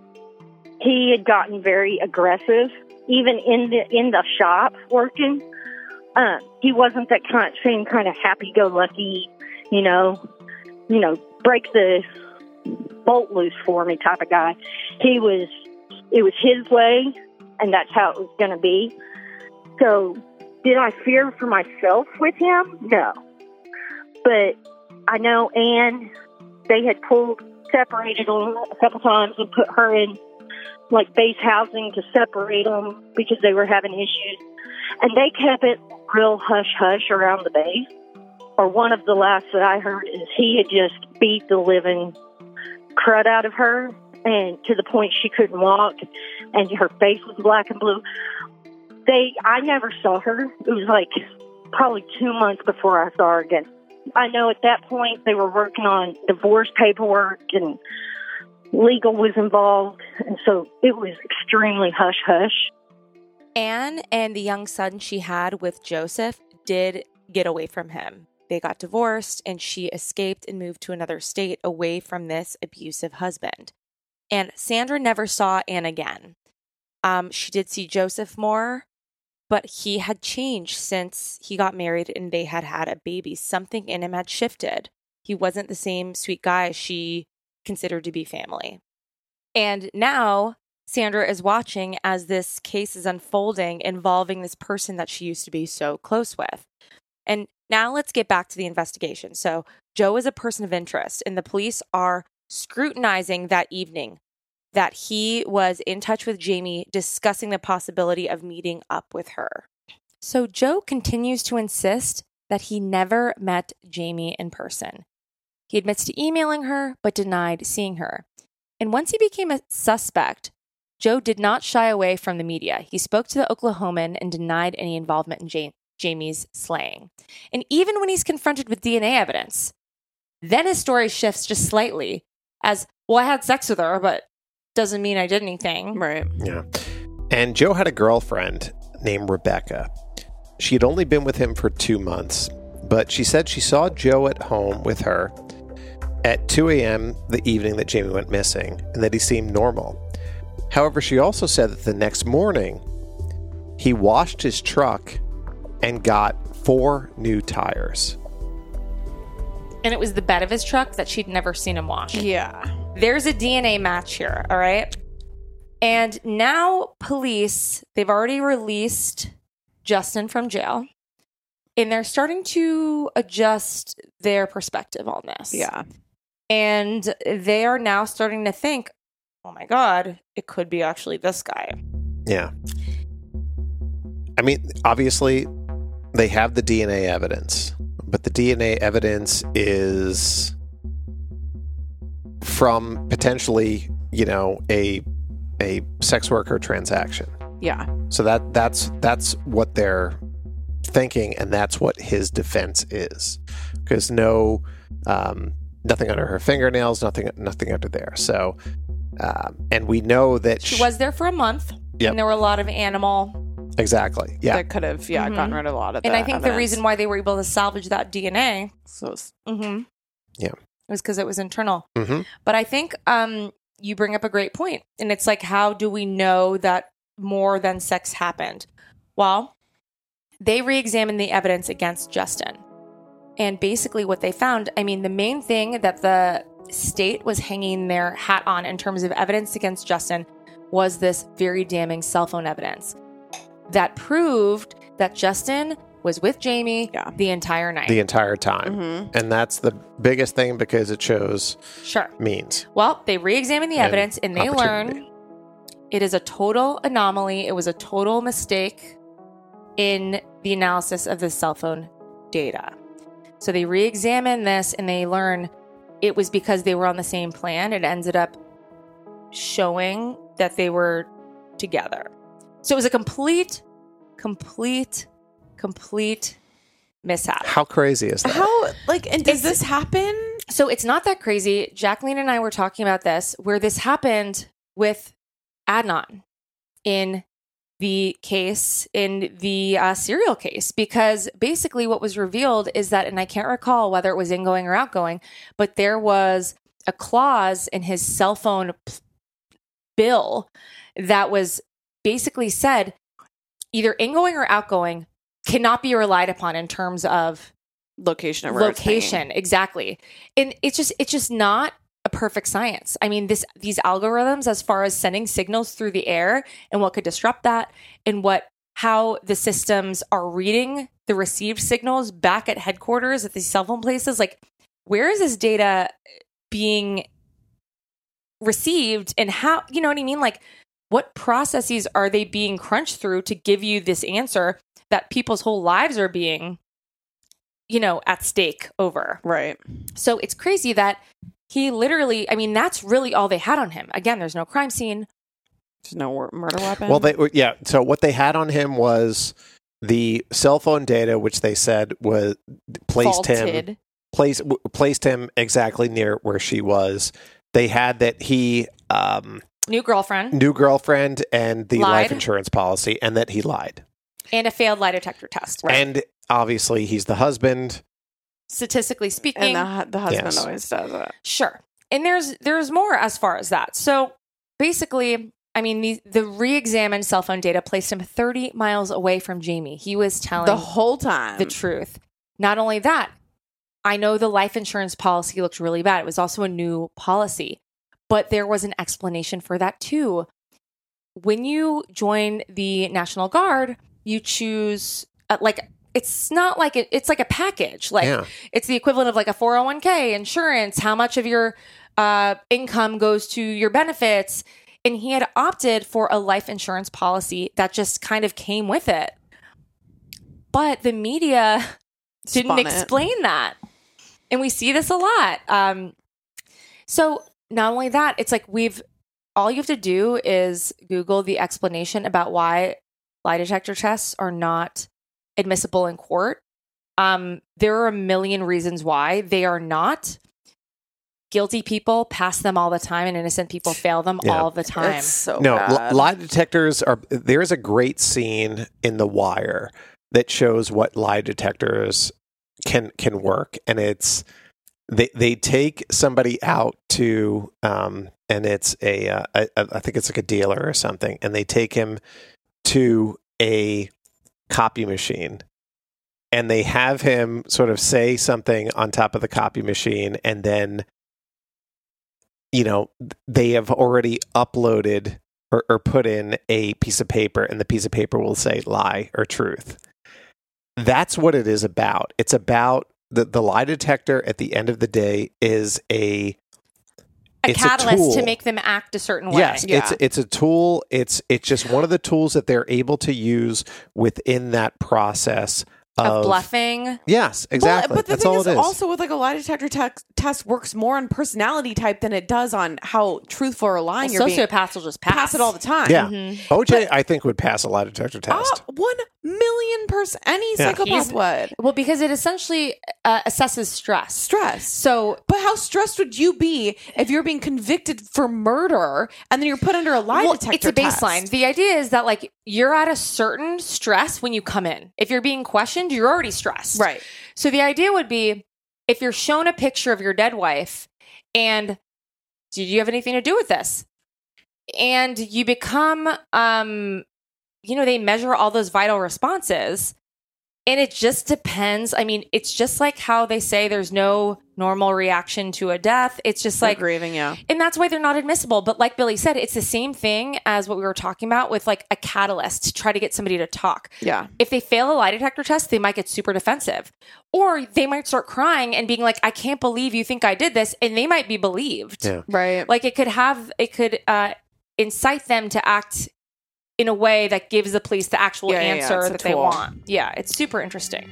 he had gotten very aggressive, even in the in the shop working. Uh, he wasn't that kind, same kind of happy-go-lucky, you know, you know, break the bolt loose for me type of guy. He was, it was his way, and that's how it was going to be. So, did I fear for myself with him? No. But I know Ann, they had pulled, separated them a couple times and put her in, like, base housing to separate them because they were having issues. And they kept it real hush-hush around the base. Or one of the last that I heard is he had just beat the living crud out of her, and to the point she couldn't walk, and her face was black and blue. They, I never saw her. It was like probably two months before I saw her again. I know at that point they were working on divorce paperwork, and legal was involved, and so it was extremely hush-hush. Anne and the young son she had with Joseph did get away from him. They got divorced, and she escaped and moved to another state away from this abusive husband. And Sandra never saw Anne again. Um, she did see Joseph more, but he had changed since he got married and they had had a baby. Something in him had shifted. He wasn't the same sweet guy she considered to be family. And now Sandra is watching as this case is unfolding involving this person that she used to be so close with. And now let's get back to the investigation. So Joe is a person of interest, and the police are scrutinizing that evening that he was in touch with Jamie, discussing the possibility of meeting up with her. So Joe continues to insist that he never met Jamie in person. He admits to emailing her, but denied seeing her. And once he became a suspect, Joe did not shy away from the media. He spoke to the Oklahoman and denied any involvement in Jamie. Jamie's slaying. And even when he's confronted with D N A evidence, then his story shifts just slightly as, well, I had sex with her, but doesn't mean I did anything. Right. Yeah. And Joe had a girlfriend named Rebecca. She had only been with him for two months, but she said she saw Joe at home with her at two a.m. the evening that Jamie went missing, and that he seemed normal. However, she also said that the next morning, he washed his truck and got four new tires. And it was the bed of his truck that she'd never seen him wash. Yeah. There's a D N A match here, all right? And now police, they've already released Justin from jail, and they're starting to adjust their perspective on this. Yeah. And they are now starting to think, oh my God, it could be actually this guy. Yeah. I mean, obviously, they have the D N A evidence, but the D N A evidence is from potentially, you know, a a sex worker transaction. Yeah. So that that's that's what they're thinking, and that's what his defense is. Because no, um, nothing under her fingernails, nothing nothing under there. So, um, and we know that She was there for a month. Yep. And there were a lot of animal. exactly, yeah, That could have, yeah, Mhm. gotten rid of a lot of And the I think the evidence. reason why they were able to salvage that D N A So it's- mm-hmm, Yeah. was because it was internal. hmm But I think um, you bring up a great point. And it's like, how do we know that more than sex happened? Well, they re-examined the evidence against Justin. And basically what they found, I mean, the main thing that the state was hanging their hat on in terms of evidence against Justin was this very damning cell phone evidence that proved that Justin was with Jamie Yeah. the entire night. the entire time, Mhm. and that's the biggest thing because it shows Sure. means. Well, they re-examined the And evidence and they opportunity. learn it is a total anomaly. It was a total mistake in the analysis of the cell phone data. So they re-examine this and they learn it was because they were on the same plan. It ended up showing that they were together. So it was a complete, complete, complete mishap. How crazy is that? How, like, and does It's- this happen? So it's not that crazy. Jacqueline and I were talking about this, where this happened with Adnan in the case, in the uh, serial case, because basically what was revealed is that, and I can't recall whether it was ingoing or outgoing, but there was a clause in his cell phone p- bill that was basically said either ingoing or outgoing cannot be relied upon in terms of Location of where it's hanging. location. Exactly. And it's just it's just not a perfect science. I mean, this these algorithms as far as sending signals through the air and what could disrupt that and what how the systems are reading the received signals back at headquarters at these cell phone places, like where is this data being received and how, you know what I mean? Like what processes are they being crunched through to give you this answer that people's whole lives are being, you know, at stake over? Right. So it's crazy that he literally, I mean, that's really all they had on him. Again, there's no crime scene. There's no wor- murder weapon. Well, they yeah. So what they had on him was the cell phone data, which they said was placed him Faulted. placed w- placed him exactly near where she was. They had that he um, New girlfriend new girlfriend and the Lied. life insurance policy, and that he lied. and a failed lie detector test. And obviously, he's the husband. Statistically speaking, and the, hu- the husband Yes. always does it. sure. And there's there's more as far as that. So basically, I mean, the, the re-examined cell phone data placed him thirty miles away from Jamie. He was telling The whole time. the truth. Not only that, I know the life insurance policy looked really bad. It was also a new policy, but there was an explanation for that too. When you join the National Guard, you choose uh, like it's not like it, it's like a package. Like Yeah. it's the equivalent of like a four oh one k insurance, how much of your uh, income goes to your benefits. And he had opted for a life insurance policy that just kind of came with it. But the media didn't Spun it. explain that. And we see this a lot. Um, so not only that, it's like we've, all you have to do is Google the explanation about why lie detector tests are not admissible in court. Um, there are a million reasons why they are not. Guilty people pass them all the time and innocent people fail them Yeah. all the time. It's so No, li- bad. lie detectors are. There's a great scene in The Wire that shows what lie detectors can can work, and it's they they take somebody out to um and it's a uh, I, I think it's like a dealer or something, and they take him to a copy machine, and they have him sort of say something on top of the copy machine, and then you know they have already uploaded or, or put in a piece of paper, and the piece of paper will say lie or truth. That's what it is about. It's about the, the lie detector at the end of the day is a a it's a catalyst to tool. make them act a certain way. yes, Yeah. it's it's a tool. It's it's just one of the tools that they're able to use within that process of, of bluffing. Yes, exactly. Well, but the That's thing all is, it is. also with like a lie detector te- test works more on personality type than it does on how truthful or lying Well, you're being. sociopaths will just pass. Pass it all the time. yeah. Mm-hmm. O J, I think, would pass a lie detector test. Ah, one million percent. Any Yeah. psychopath He's- would. Well, because it essentially uh, assesses stress. Stress. So But how stressed would you be if you're being convicted for murder and then you're put under a lie well, detector it's a baseline. test? The idea is that like you're at a certain stress when you come in. If you're being questioned, you're already stressed. Right. So the idea would be if you're shown a picture of your dead wife and did you have anything to do with this? And you become, um, you know, they measure all those vital responses. And it just depends. I mean, it's just like how they say there's no normal reaction to a death. It's just like grieving, yeah. and that's why they're not admissible. But like Billy said, it's the same thing as what we were talking about with like a catalyst to try to get somebody to talk. Yeah. If they fail a lie detector test, they might get super defensive. Or they might start crying and being like, I can't believe you think I did this. And they might be believed. Yeah. Right. Like it could have, it could uh, incite them to act in a way that gives the police the actual Yeah, yeah, yeah. answer It's a that they tool. want. Yeah, it's super interesting.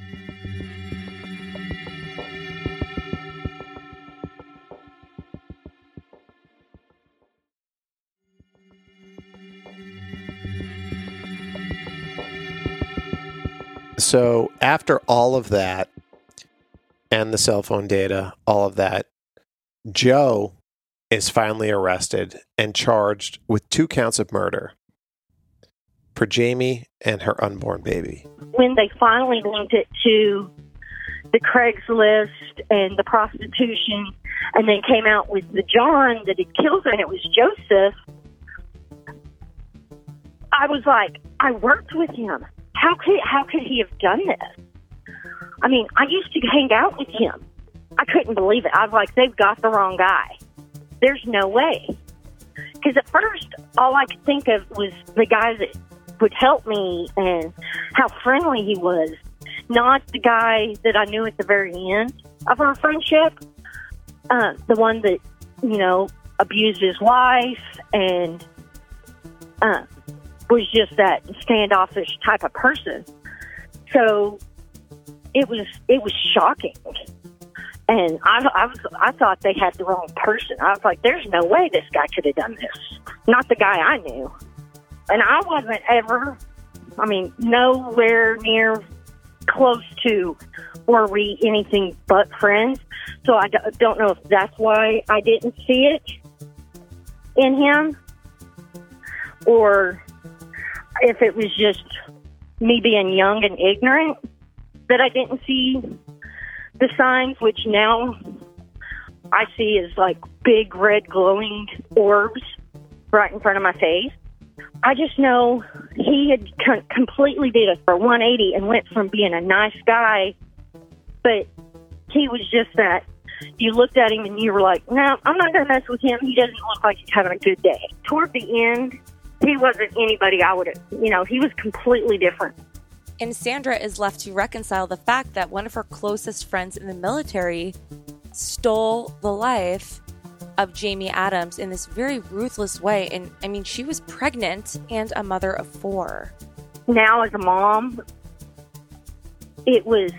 So after all of that and the cell phone data, all of that, Joe is finally arrested and charged with two counts of murder for Jamie and her unborn baby. When they finally linked it to the Craigslist and the prostitution, and then came out with the John that had killed her, and it was Joseph, I was like, I worked with him. How could how could he have done this? I mean, I used to hang out with him. I couldn't believe it. I was like, they've got the wrong guy. There's no way. Because at first, all I could think of was the guy that would help me and how friendly he was, not the guy that I knew at the very end of our friendship, uh, the one that, you know, abused his wife and uh, was just that standoffish type of person. So it was it was shocking. And I, I was I thought they had the wrong person. I was like, there's no way this guy could have done this. Not the guy I knew. And I wasn't ever, I mean, nowhere near close to were we anything but friends. So I d- don't know if that's why I didn't see it in him, or if it was just me being young and ignorant that I didn't see the signs, which now I see as like big red glowing orbs right in front of my face. I just know he had co- completely did a one eighty and went from being a nice guy, but he was just that. You looked at him and you were like, no, I'm not going to mess with him. He doesn't look like he's having a good day. Toward the end, he wasn't anybody I would have, you know, he was completely different. And Sandra is left to reconcile the fact that one of her closest friends in the military stole the life of Jamie Adams in this very ruthless way. And I mean, she was pregnant and a mother of four. Now as a mom, it was,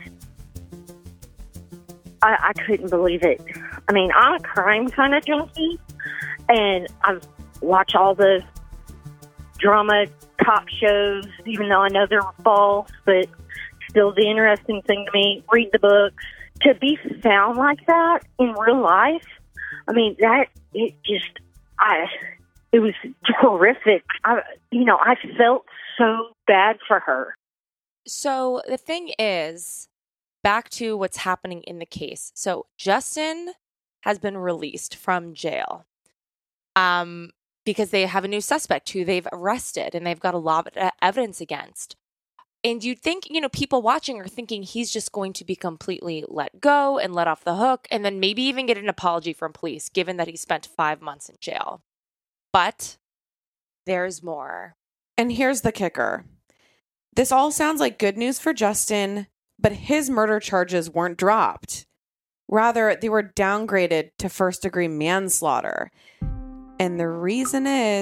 I, I couldn't believe it. I mean, I'm a crime kind of junkie, and I watch all the drama cop shows, even though I know they're false, but still the interesting thing to me, read the books. To be found like that in real life, I mean, that, it just, I, it was horrific. I, you know, I felt so bad for her. So the thing is, back to what's happening in the case. So Justin has been released from jail um, because they have a new suspect who they've arrested and they've got a lot of evidence against. And you'd think, you know, people watching are thinking he's just going to be completely let go and let off the hook and then maybe even get an apology from police, given that he spent five months in jail. But there's more. And here's the kicker. This all sounds like good news for Justin, but his murder charges weren't dropped. Rather, they were downgraded to first-degree manslaughter. And the reason is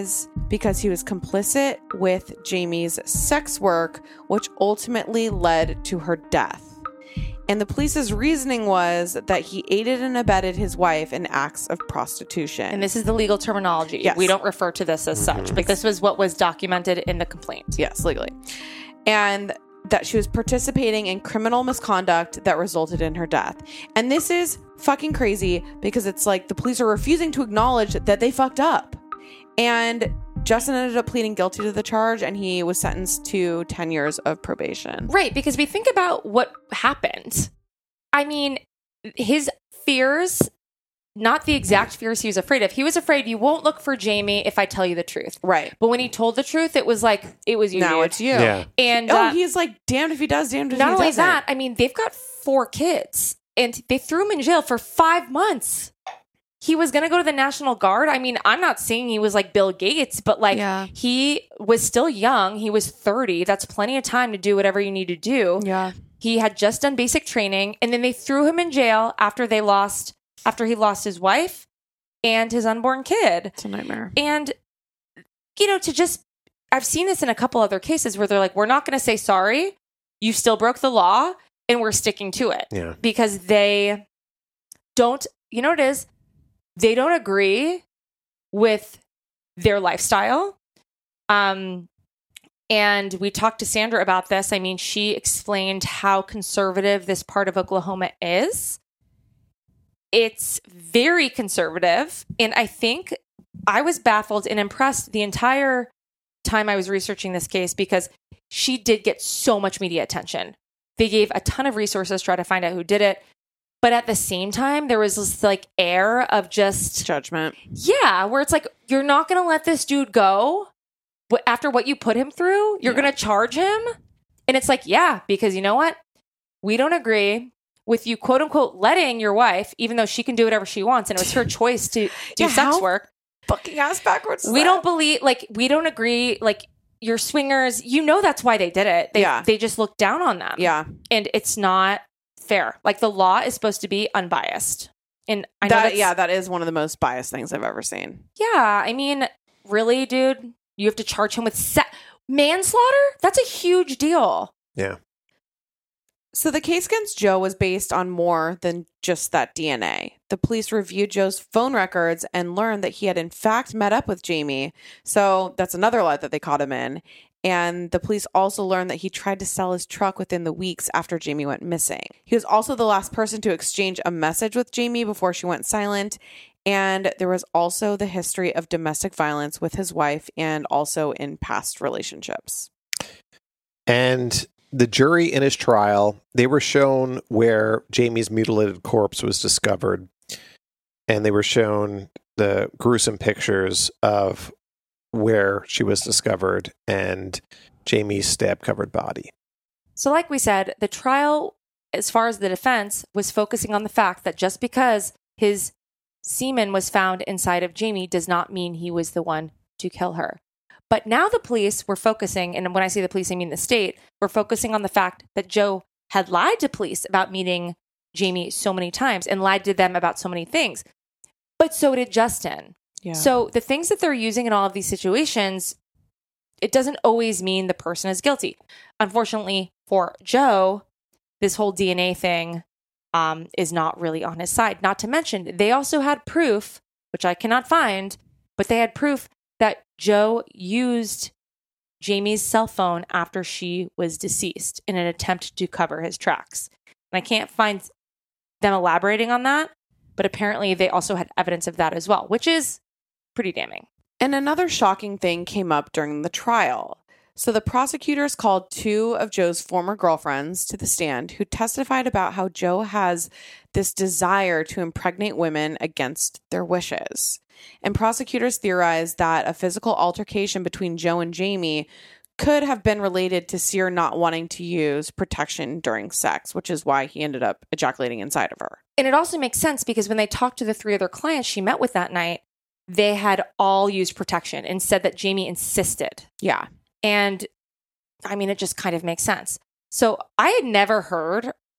because he was complicit with Jamie's sex work, which ultimately led to her death. And the police's reasoning was that he aided and abetted his wife in acts of prostitution. And this is the legal terminology. Yes. We don't refer to this as such, but this was what was documented in the complaint. Yes, legally. And that she was participating in criminal misconduct that resulted in her death. And this is fucking crazy because it's like the police are refusing to acknowledge that they fucked up. And Justin ended up pleading guilty to the charge, and he was sentenced to ten years of probation. Right, because we think about what happened. I mean, his fears, not the exact fears he was afraid of. He was afraid you won't look for Jamie if I tell you the truth. Right. But when he told the truth, it was like, it was you. Now dude. it's you. Yeah. And Oh, uh, he's like, damned if he does, damned if he not doesn't. only that, I mean, they've got four kids, and they threw him in jail for five months. He was going to go to the National Guard. I mean, I'm not saying he was like Bill Gates, but like Yeah. he was still young. He was thirty. That's plenty of time to do whatever you need to do. Yeah. He had just done basic training, and then they threw him in jail after they lost, after he lost his wife and his unborn kid. It's a nightmare. And, you know, to just, I've seen this in a couple other cases where they're like, we're not going to say sorry. You still broke the law, and we're sticking to it. Yeah. Because they don't, you know what it is? They don't agree with their lifestyle. Um, and we talked to Sandra about this. I mean, she explained how conservative this part of Oklahoma is. It's very conservative. And I think I was baffled and impressed the entire time I was researching this case because she did get so much media attention. They gave a ton of resources to try to find out who did it. But at the same time, there was this like air of just Judgment. yeah, where it's like, you're not going to let this dude go but after what you put him through. You're Yeah. going to charge him. And it's like, yeah, because you know what? We don't agree with you, quote unquote, letting your wife, even though she can do whatever she wants. And it was her choice to do Yeah, sex how work. Fucking ass backwards. is We that? don't believe, like, we don't agree. Like, your swingers, you know, that's why they did it. They, Yeah. they just look down on them. Yeah. And it's not fair. Like, the law is supposed to be unbiased. And I know That, that's, yeah, that is one of the most biased things I've ever seen. yeah. I mean, really, dude, you have to charge him with se- manslaughter? That's a huge deal. Yeah. So the case against Joe was based on more than just that D N A. The police reviewed Joe's phone records and learned that he had in fact met up with Jamie. So that's another lie that they caught him in. And the police also learned that he tried to sell his truck within the weeks after Jamie went missing. He was also the last person to exchange a message with Jamie before she went silent. And there was also the history of domestic violence with his wife and also in past relationships. And the jury in his trial, they were shown where Jamie's mutilated corpse was discovered. And they were shown the gruesome pictures of where she was discovered and Jamie's stab-covered body. So, like we said, the trial, as far as the defense, was focusing on the fact that just because his semen was found inside of Jamie does not mean he was the one to kill her. But now the police were focusing, and when I say the police, I mean the state, were focusing on the fact that Joe had lied to police about meeting Jamie so many times and lied to them about so many things. But so did Justin. Yeah. So the things that they're using in all of these situations, it doesn't always mean the person is guilty. Unfortunately for Joe, this whole D N A thing um, is not really on his side. Not to mention, they also had proof, which I cannot find, but they had proof that Joe used Jamie's cell phone after she was deceased in an attempt to cover his tracks. And I can't find them elaborating on that, but apparently they also had evidence of that as well, which is pretty damning. And another shocking thing came up during the trial. So the prosecutors called two of Joe's former girlfriends to the stand who testified about how Joe has this desire to impregnate women against their wishes. And prosecutors theorized that a physical altercation between Joe and Jamie could have been related to Cyr not wanting to use protection during sex, which is why he ended up ejaculating inside of her. And it also makes sense because when they talked to the three other clients she met with that night, they had all used protection and said that Jamie insisted. Yeah. And I mean, it just kind of makes sense. So I had never heard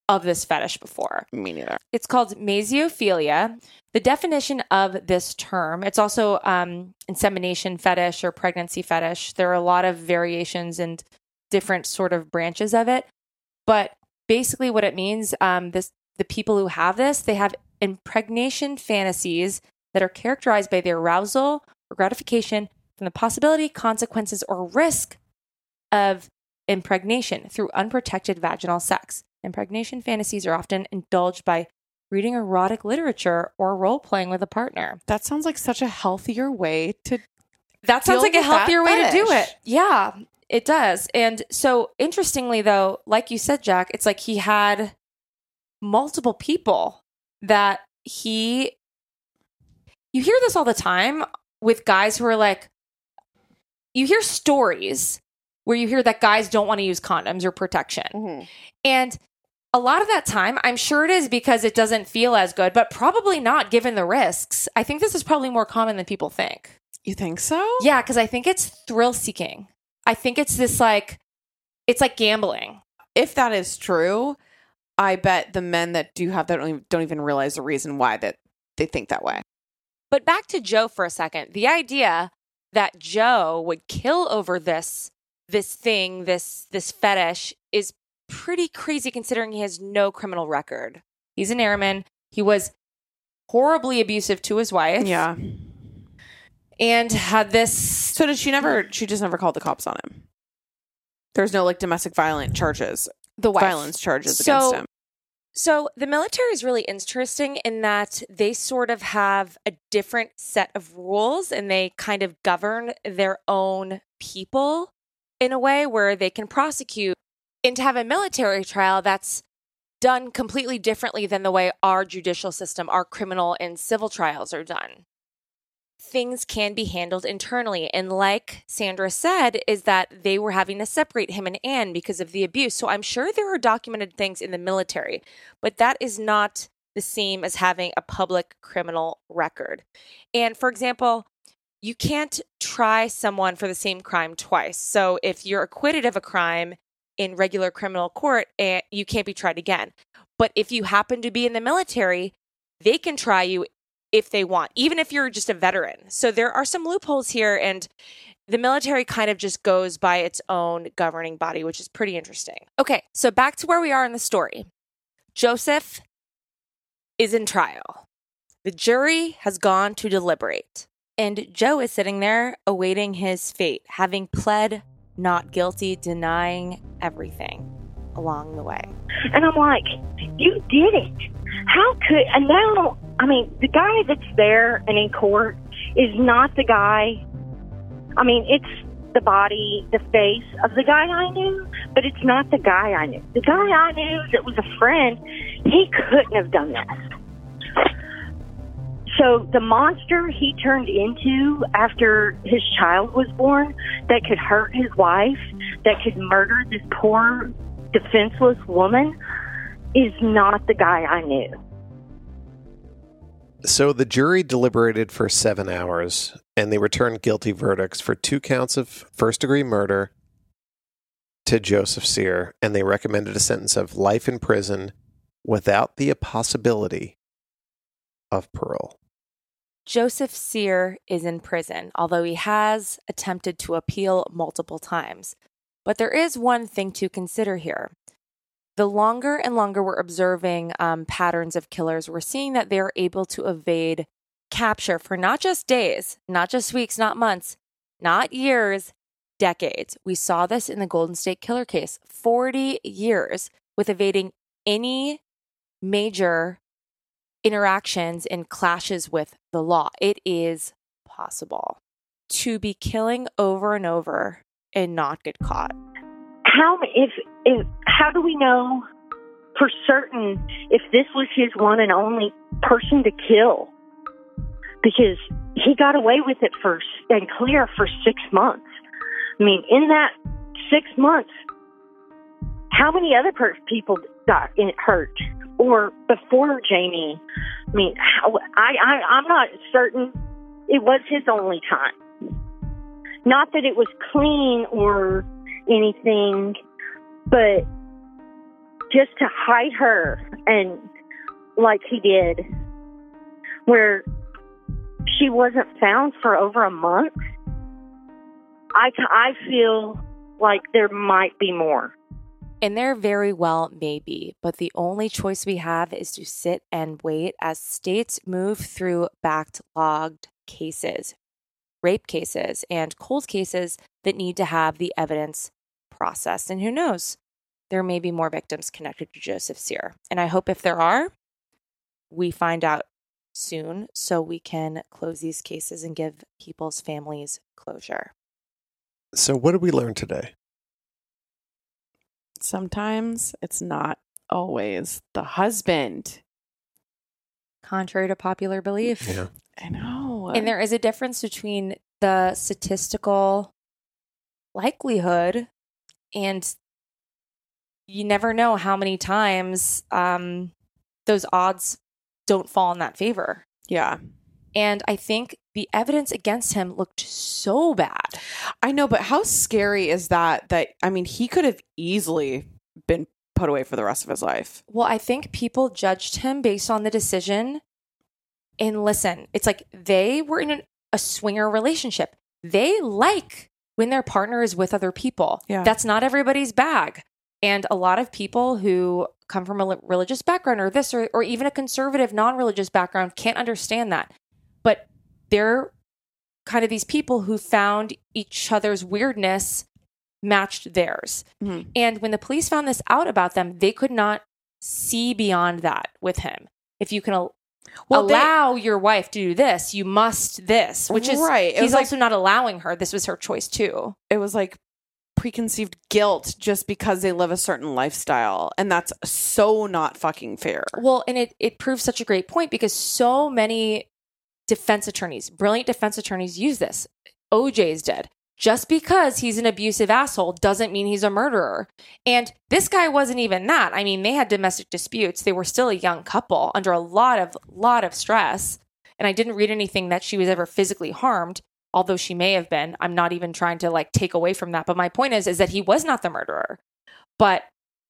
of this fetish before. Me neither. It's called mesiophilia. The definition of this term, it's also um, insemination fetish or pregnancy fetish. There are a lot of variations and different sort of branches of it. But basically what it means, um, this the people who have this, they have impregnation fantasies that are characterized by the arousal or gratification from the possibility, consequences, or risk of impregnation through unprotected vaginal sex. Impregnation fantasies are often indulged by reading erotic literature or role-playing with a partner. That sounds like such a healthier way to That sounds deal like a with that healthier way to do fetish. it. Yeah, it does. And so interestingly, though, like you said, Jack, it's like he had multiple people that he... You hear this all the time with guys who are like... You hear stories where you hear that guys don't want to use condoms or protection. Mm-hmm. And a lot of that time, I'm sure it is because it doesn't feel as good, but probably not given the risks. I think this is probably more common than people think. You think so? Yeah, because I think it's thrill seeking. I think it's this like, it's like gambling. If that is true, I bet the men that do have that don't even, don't even realize the reason why that they think that way. But back to Joe for a second. The idea that Joe would kill over this this thing, this this fetish is pretty crazy considering he has no criminal record. He's an airman. He was horribly abusive to his wife. Yeah. And had this... So did she never, she just never called the cops on him? There's no like domestic violent charges, the wife. violence charges So- against him. So the military is really interesting in that they sort of have a different set of rules and they kind of govern their own people in a way where they can prosecute. And to have a military trial that's done completely differently than the way our judicial system, our criminal and civil trials are done. Things can be handled internally. And like Sandra said, is that they were having to separate him and Anne because of the abuse. So I'm sure there are documented things in the military, but that is not the same as having a public criminal record. And for example, you can't try someone for the same crime twice. So if you're acquitted of a crime in regular criminal court, you can't be tried again. But if you happen to be in the military, they can try you if they want, even if you're just a veteran. So there are some loopholes here, and the military kind of just goes by its own governing body, which is pretty interesting. Okay, so back to where we are in the story. Joseph is in trial. The jury has gone to deliberate, and Joe is sitting there awaiting his fate, having pled not guilty, denying everything along the way. And I'm like, you did it. How could, and now, I mean, the guy that's there and in court is not the guy, I mean, it's the body, the face of the guy I knew, but it's not the guy I knew. The guy I knew that was a friend, he couldn't have done this. So the monster he turned into after his child was born that could hurt his wife, that could murder this poor, defenseless woman, is not the guy I knew. So the jury deliberated for seven hours, and they returned guilty verdicts for two counts of first-degree murder to Joseph Sear, and they recommended a sentence of life in prison without the possibility of parole. Joseph Sear is in prison, although he has attempted to appeal multiple times. But there is one thing to consider here. The longer and longer we're observing um, patterns of killers, we're seeing that they're able to evade capture for not just days, not just weeks, not months, not years, decades. We saw this in the Golden State Killer case, forty years with evading any major interactions and clashes with the law. It is possible to be killing over and over and not get caught. How if if how do we know for certain if this was his one and only person to kill? Because he got away with it for and clear for six months. I mean, in that six months, how many other per- people got in, hurt? Or before Jamie? I mean, how, I, I I'm not certain it was his only time. Not that it was clean or anything, but just to hide her, and like he did, where she wasn't found for over a month. I, I feel like there might be more. And there very well may be, but the only choice we have is to sit and wait as states move through backlogged cases, rape cases, and cold cases that need to have the evidence processed. And who knows, there may be more victims connected to Joseph Sear. And I hope if there are, we find out soon so we can close these cases and give people's families closure. So what did we learn today? Sometimes it's not always the husband. Contrary to popular belief. Yeah. I know. And there is a difference between the statistical likelihood and you never know how many times um, those odds don't fall in that favor. Yeah. And I think the evidence against him looked so bad. I know, but how scary is that? That, I mean, he could have easily been put away for the rest of his life. Well, I think people judged him based on the decision. And listen, it's like they were in an, a swinger relationship. They like when their partner is with other people. Yeah. That's not everybody's bag. And a lot of people who come from a religious background or this or, or even a conservative non-religious background can't understand that. But they're kind of these people who found each other's weirdness matched theirs. Mm-hmm. And when the police found this out about them, they could not see beyond that with him. If you can al- well, allow they, your wife to do this, you must this, which is right. It he's was also like, not allowing her. This was her choice too. It was like preconceived guilt just because they live a certain lifestyle. And that's so not fucking fair. Well, and it, it proves such a great point because so many defense attorneys, brilliant defense attorneys use this. O J's dead. Just because he's an abusive asshole doesn't mean he's a murderer. And this guy wasn't even that. I mean, they had domestic disputes. They were still a young couple under a lot of lot of stress. And I didn't read anything that she was ever physically harmed, although she may have been. I'm not even trying to like take away from that. But my point is, is that he was not the murderer. But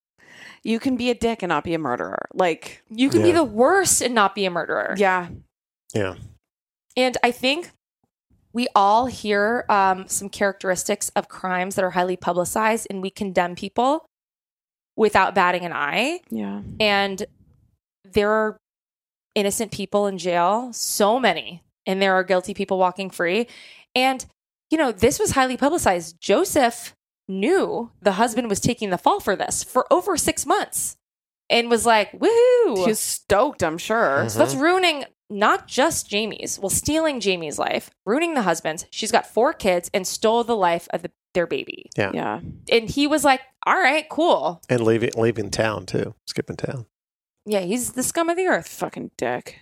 you can be a dick and not be a murderer. Like you can Yeah. be the worst and not be a murderer. Yeah. Yeah. And I think we all hear um, some characteristics of crimes that are highly publicized, and we condemn people without batting an eye. Yeah. And there are innocent people in jail, so many, and there are guilty people walking free. And, you know, this was highly publicized. Joseph knew the husband was taking the fall for this for over six months and was like, woohoo. He's stoked, I'm sure. Mhm. So that's ruining not just Jamie's, well, stealing Jamie's life, ruining the husband's. She's got four kids and stole the life of the, their baby. Yeah. Yeah. And he was like, all right, cool. And leaving leaving town too. Skipping town. Yeah, he's the scum of the earth. Fucking dick.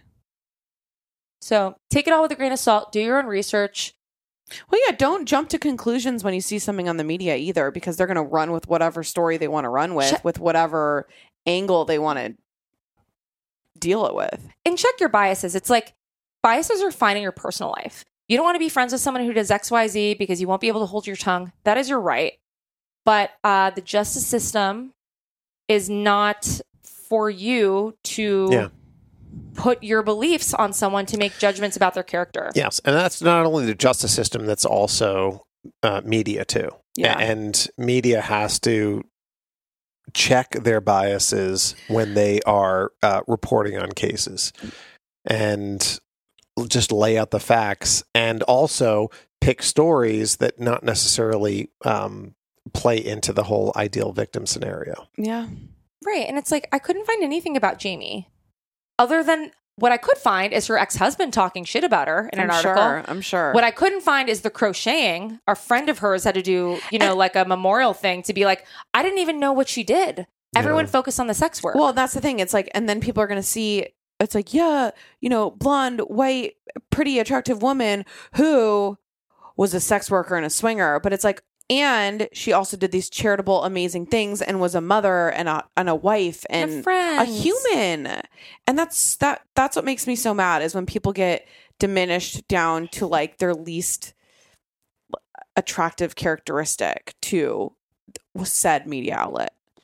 So take it all with a grain of salt. Do your own research. Well, yeah, don't jump to conclusions when you see something on the media either, because they're going to run with whatever story they want to run with, Check- with whatever angle they want to deal it with. And check your biases. It's like biases are fine in your personal life. You don't want to be friends with someone who does X Y Z because you won't be able to hold your tongue. That is your right. But uh, the justice system is not for you to Yeah. put your beliefs on someone to make judgments about their character. Yes. And that's not only the justice system, that's also uh, media too. Yeah. A- And media has to check their biases when they are uh, reporting on cases and just lay out the facts, and also pick stories that not necessarily um, play into the whole ideal victim scenario. Yeah. Right. And it's like, I couldn't find anything about Jamie other than what I could find is her ex-husband talking shit about her in an I'm article. sure. I'm sure. What I couldn't find is the crocheting. A friend of hers had to do, you know, like a memorial thing to be like, I didn't even know what she did. Everyone Yeah. focused on the sex work. Well, that's the thing. It's like, and then people are going to see, it's like, yeah, you know, blonde, white, pretty, attractive woman who was a sex worker and a swinger. But it's like, and she also did these charitable, amazing things and was a mother and a, and a wife and, And a friend. a human. And that's, that, that's what makes me so mad is when people get diminished down to like their least attractive characteristic to said media outlet.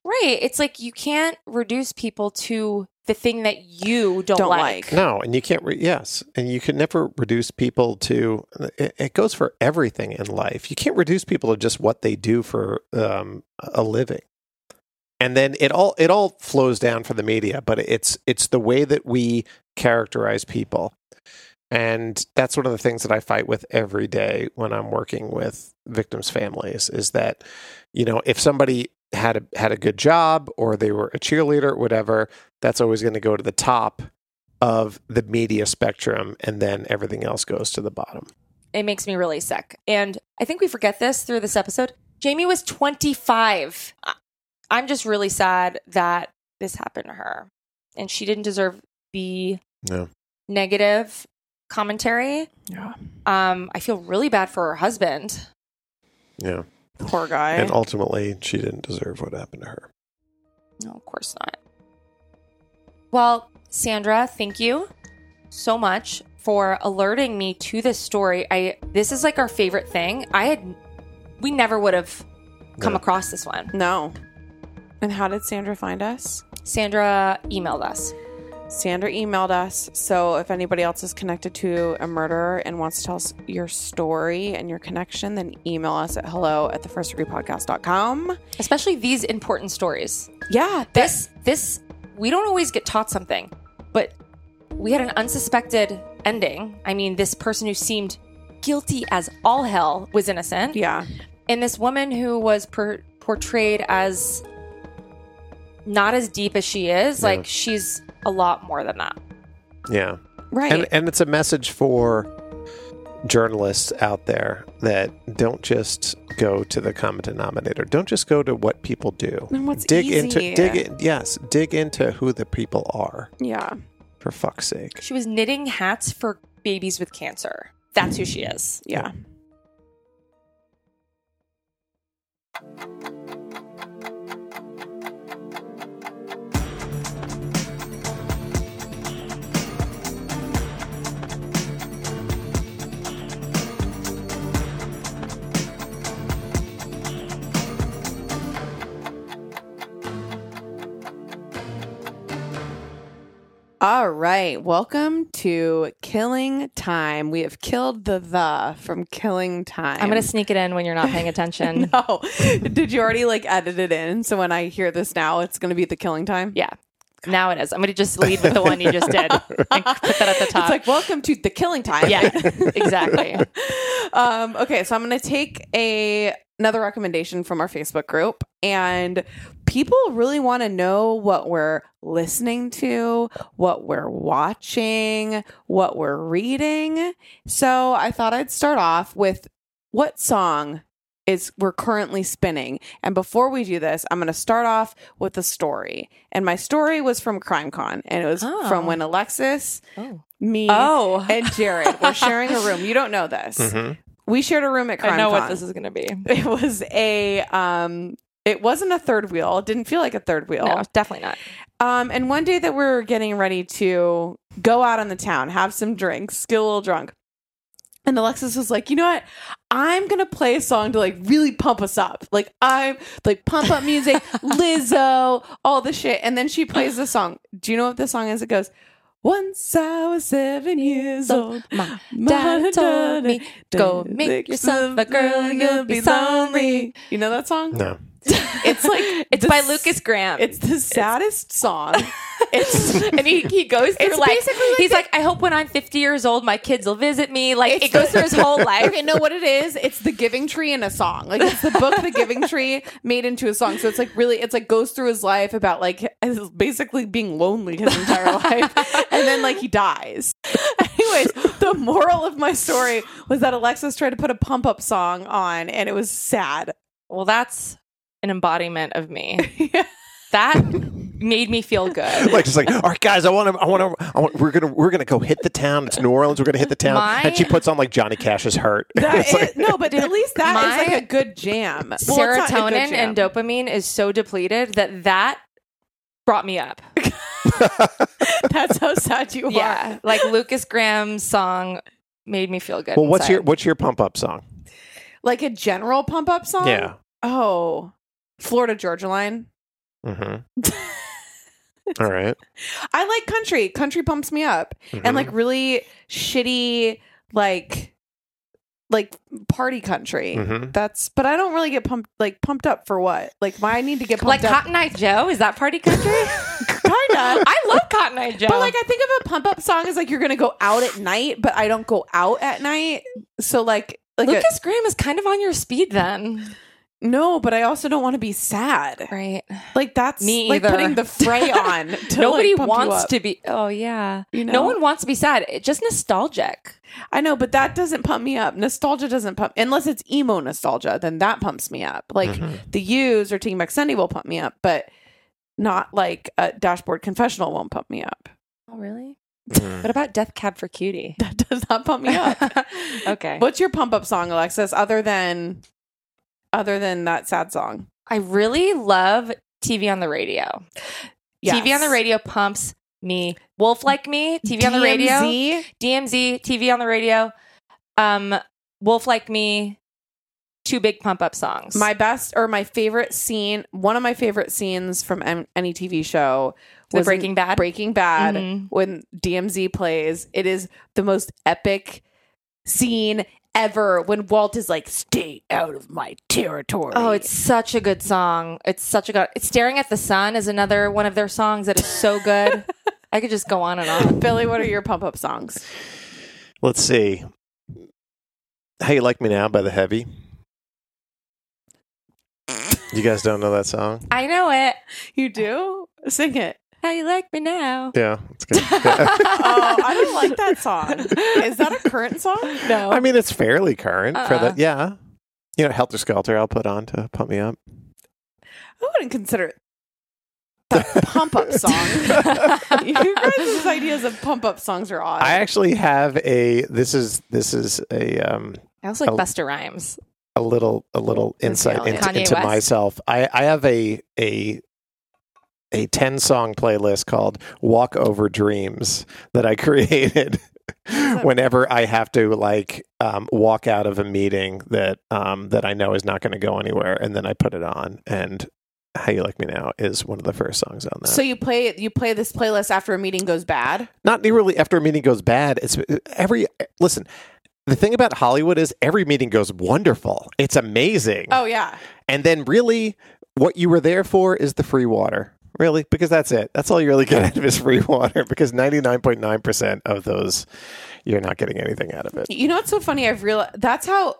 Right. It's like you can't reduce people to the thing that you don't, Don't like. like. No, and you can't. Re- yes, and you can never reduce people to. It, it goes for everything in life. You can't reduce people to just what they do for um, a living. And then it all it all flows down for the media, but it's it's the way that we characterize people, and that's one of the things that I fight with every day when I'm working with victims' families. Is that, you know, if somebody had a had a good job or they were a cheerleader or whatever, that's always going to go to the top of the media spectrum, and then everything else goes to the bottom. It makes me really sick. And I think we forget this through this episode. Jamie was twenty-five. I- I'm just really sad that this happened to her. And she didn't deserve the No. negative commentary. Yeah. Um, I feel really bad for her husband. Yeah. Poor guy. And ultimately, she didn't deserve what happened to her. No, of course not. Well, Sandra, thank you so much for alerting me to this story. I this is like our favorite thing. I had we never would have come No. across this one. No. And how did Sandra find us? Sandra emailed us. Sandra emailed us. So if anybody else is connected to a murderer and wants to tell us your story and your connection, then email us at hello at the first degree podcast dot com. Especially these important stories. Yeah. This this we don't always get taught something, but we had an unsuspected ending. I mean, this person who seemed guilty as all hell was innocent. Yeah. And this woman who was per- portrayed as not as deep as she is, Yeah. like she's a lot more than that. Yeah. Right. And and it's a message for journalists out there that don't just go to the common denominator. Don't just go to what people do. And what's dig easy. into dig in, yes, dig into who the people are. Yeah. For fuck's sake. She was knitting hats for babies with cancer. That's who she is. Yeah. All right. Welcome to Killing Time. We have killed the the from Killing Time. I'm going to sneak it in when you're not paying attention. No. Did you already like edit it in? So when I hear this now, it's going to be the Killing Time? Yeah. Now it is. I'm going to just lead with the one you just did and put that at the top. It's like, welcome to the Killing Time. Yeah, exactly. um, okay, so I'm going to take a another recommendation from our Facebook group, and people really want to know what we're listening to, what we're watching, what we're reading. So I thought I'd start off with what song is we're currently spinning. And before we do this, I'm going to start off with a story. And my story was from CrimeCon, and it was Oh. from when Alexis, Oh. me, Oh. and Jared were sharing a room. You don't know this. Mhm. We shared a room at CrimeCon. I know what this is going to be. It was a um it wasn't a third wheel. It didn't feel like a third wheel. No, definitely not. Um and one day that we were getting ready to go out on the town, have some drinks, get a little drunk. And Alexis was like, you know what? I'm going to play a song to like really pump us up. Like I'm like pump up music, Lizzo, all the shit. And then she plays the song. Do you know what the song is? It goes, once I was seven years old. My dad told me, go make yourself a girl, you'll be lonely. You know that song? No. It's like It's the by s- Lucas Graham. It's the saddest song. It's and he, he goes through It's like, basically like he's the- like, I hope when I'm fifty years old, my kids will visit me. Like it goes through his whole life. Okay, know what it is? It's the Giving Tree in a song. Like it's the book The Giving Tree made into a song. So it's like really, it's like goes through his life about like basically being lonely his entire life, and then like he dies. Anyways, the moral of my story was that Alexis tried to put a pump up song on, and it was sad. Well, that's an embodiment of me. That made me feel good. Like she's like, all right, guys, I want to, I want to, I want, we're gonna, we're gonna go hit the town. It's New Orleans. We're gonna hit the town, My- and she puts on like Johnny Cash's "Hurt." That It's is, like- no, but at least that is My like a good jam. Well, it's not a good Serotonin jam. and dopamine is so depleted that that brought me up. That's how sad you Yeah, like Lucas Graham's song made me feel good. well, what's inside. your what's your pump up song? are. Like a general pump up song? Yeah. Oh, Florida Georgia Line. Mm-hmm. All right. I like country. Country pumps me up. Mm-hmm. And like really shitty, like like party country. Mm-hmm. That's but I don't really get pumped like pumped up for what? Like my I need to get pumped Like up. Cotton Eye Joe? Is that party country? Kinda. I love Cotton Eye Joe. But like I think of a pump up song as like you're gonna go out at night, but I don't go out at night. So like like Lucas Graham is kind of on your speed then. a, no, but I also don't want to be sad. Right. Like that's Me like either. putting the fray on. To, Nobody like, pump you wants up. to be. Oh, yeah. You know? No one wants to be sad. It's just nostalgic. I know, but that doesn't pump me up. Nostalgia doesn't pump unless it's emo nostalgia. Then that pumps me up. Like Mhm. the U's or Taking Back Sunday will pump me up, but not like a Dashboard Confessional won't pump me up. Oh, really? Mm. What about Death Cab for Cutie? That does not pump me up. Okay. What's your pump up song, Alexis? Other than other than that sad song? I really love T V on the radio. T V on the Yes. radio pumps me. Wolf Like Me, T V on the radio. D M Z? D M Z, T V on the radio. Um, Wolf Like Me, two big pump up songs. My best or my favorite scene, one of my favorite scenes from em- any T V show The was in Breaking Bad? Breaking Bad Mhm. when D M Z plays. It is the most epic scene ever when Walt is like, "Stay out of my territory." Oh, it's such a good song. It's such a good. It's Staring at the Sun is another one of their songs that is so good. I could just go on and on. Billy, what are your pump up songs? Let's see. How You Like Me Now by The Heavy. You guys don't know that song? I know it. You do? Sing it. How you like me now? Yeah, it's good. Oh, I don't like that song. Is that a current song? No. I mean, it's fairly current for Uh-uh. the yeah. You know, Helter Skelter. I'll put on to pump me up. I wouldn't consider it that pump up song. You guys' ideas of pump up songs are odd. I actually have a. This is this is a um I also like Oh. Busta Rhymes. a little a little insight Kanye into, into West? myself. I I have a a a ten song playlist called Walk Over Dreams that I created whenever I have to like um, walk out of a meeting that um, that I know is not going to go anywhere, and then I put it on. And How You Like Me Now is one of the first songs on that. So you play you play this playlist after a meeting goes bad? Not nearly after a meeting goes bad. It's every listen. The thing about Hollywood is every meeting goes wonderful. It's amazing. Oh yeah. And then really what you were there for is the free water. Really? Because that's it. That's all you really get out of is free water, because ninety-nine point nine percent of those, you're not getting anything out of it. You know what's so funny? I've realized that's how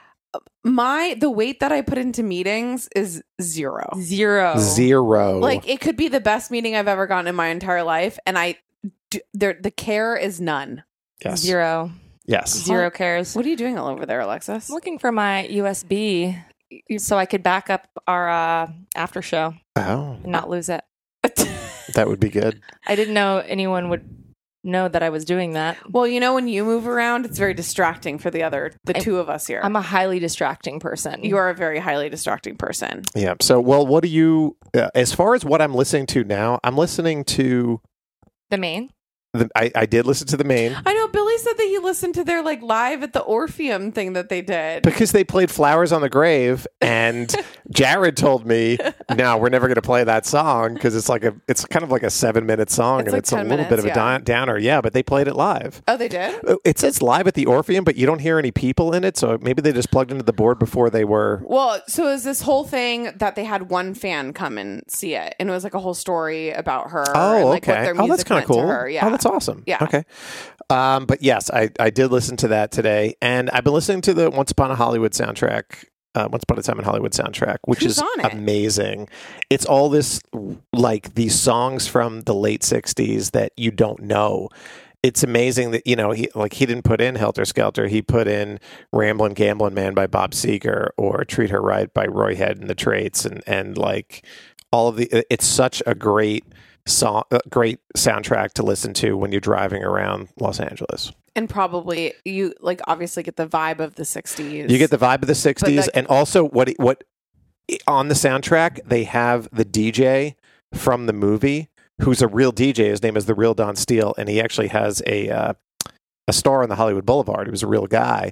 my the weight that I put into meetings is zero. Zero. Zero. Like it could be the best meeting I've ever gotten in my entire life, and I do, there the care is none. yes. Zero. Yes. Zero cares. What are you doing all over there, Alexis? I'm looking for my U S B so I could back up our uh, after show Oh, and not lose it. that would be good. I didn't know anyone would know that I was doing that. Well, you know, when you move around, it's very distracting for the other the I- two of us here. I'm a highly distracting person. you are a very highly distracting person. Yeah. So, well, what do you, uh, as far as what I'm listening to now, I'm listening to, the main. the, I, I did listen to the main I know Billy said that he listened to their like live at the Orpheum thing that they did. because they played Flowers on the Grave, and Jared told me, no, we're never going to play that song because it's like a, it's kind of like a seven minute song, It's and like it's a ten little bit of minutes, a yeah. down, downer. Yeah, but they played it live. Oh, they did? It says live at the Orpheum, but you don't hear any people in it, so maybe they just plugged into the board before they were. Well, so is this whole thing that they had one fan come and see it, and it was like a whole story about her. Oh, and, like, okay. What their Oh, that's music kind of meant to cool. her. Yeah. Oh, that's awesome. Yeah. Okay. Um, but yes, I, I did listen to that today, and I've been listening to the Once Upon a Hollywood soundtrack. Uh, Once Upon a Time in Hollywood soundtrack, which Who's is on it? amazing. It's all this, like these songs from the late sixties that you don't know. It's amazing that, you know, he like he didn't put in Helter Skelter. He put in Ramblin' Gamblin' Man by Bob Seger, or Treat Her Right by Roy Head and the Traits, and and like all of the. It's such a great song, a great soundtrack to listen to when you're driving around Los Angeles. And probably you like obviously get the vibe of the sixties. You get the vibe of the sixties, like- and also what what on the soundtrack they have the D J from the movie, who's a real D J. His name is the Real Don Steele, and he actually has a uh, a star on the Hollywood Boulevard. He was a real guy,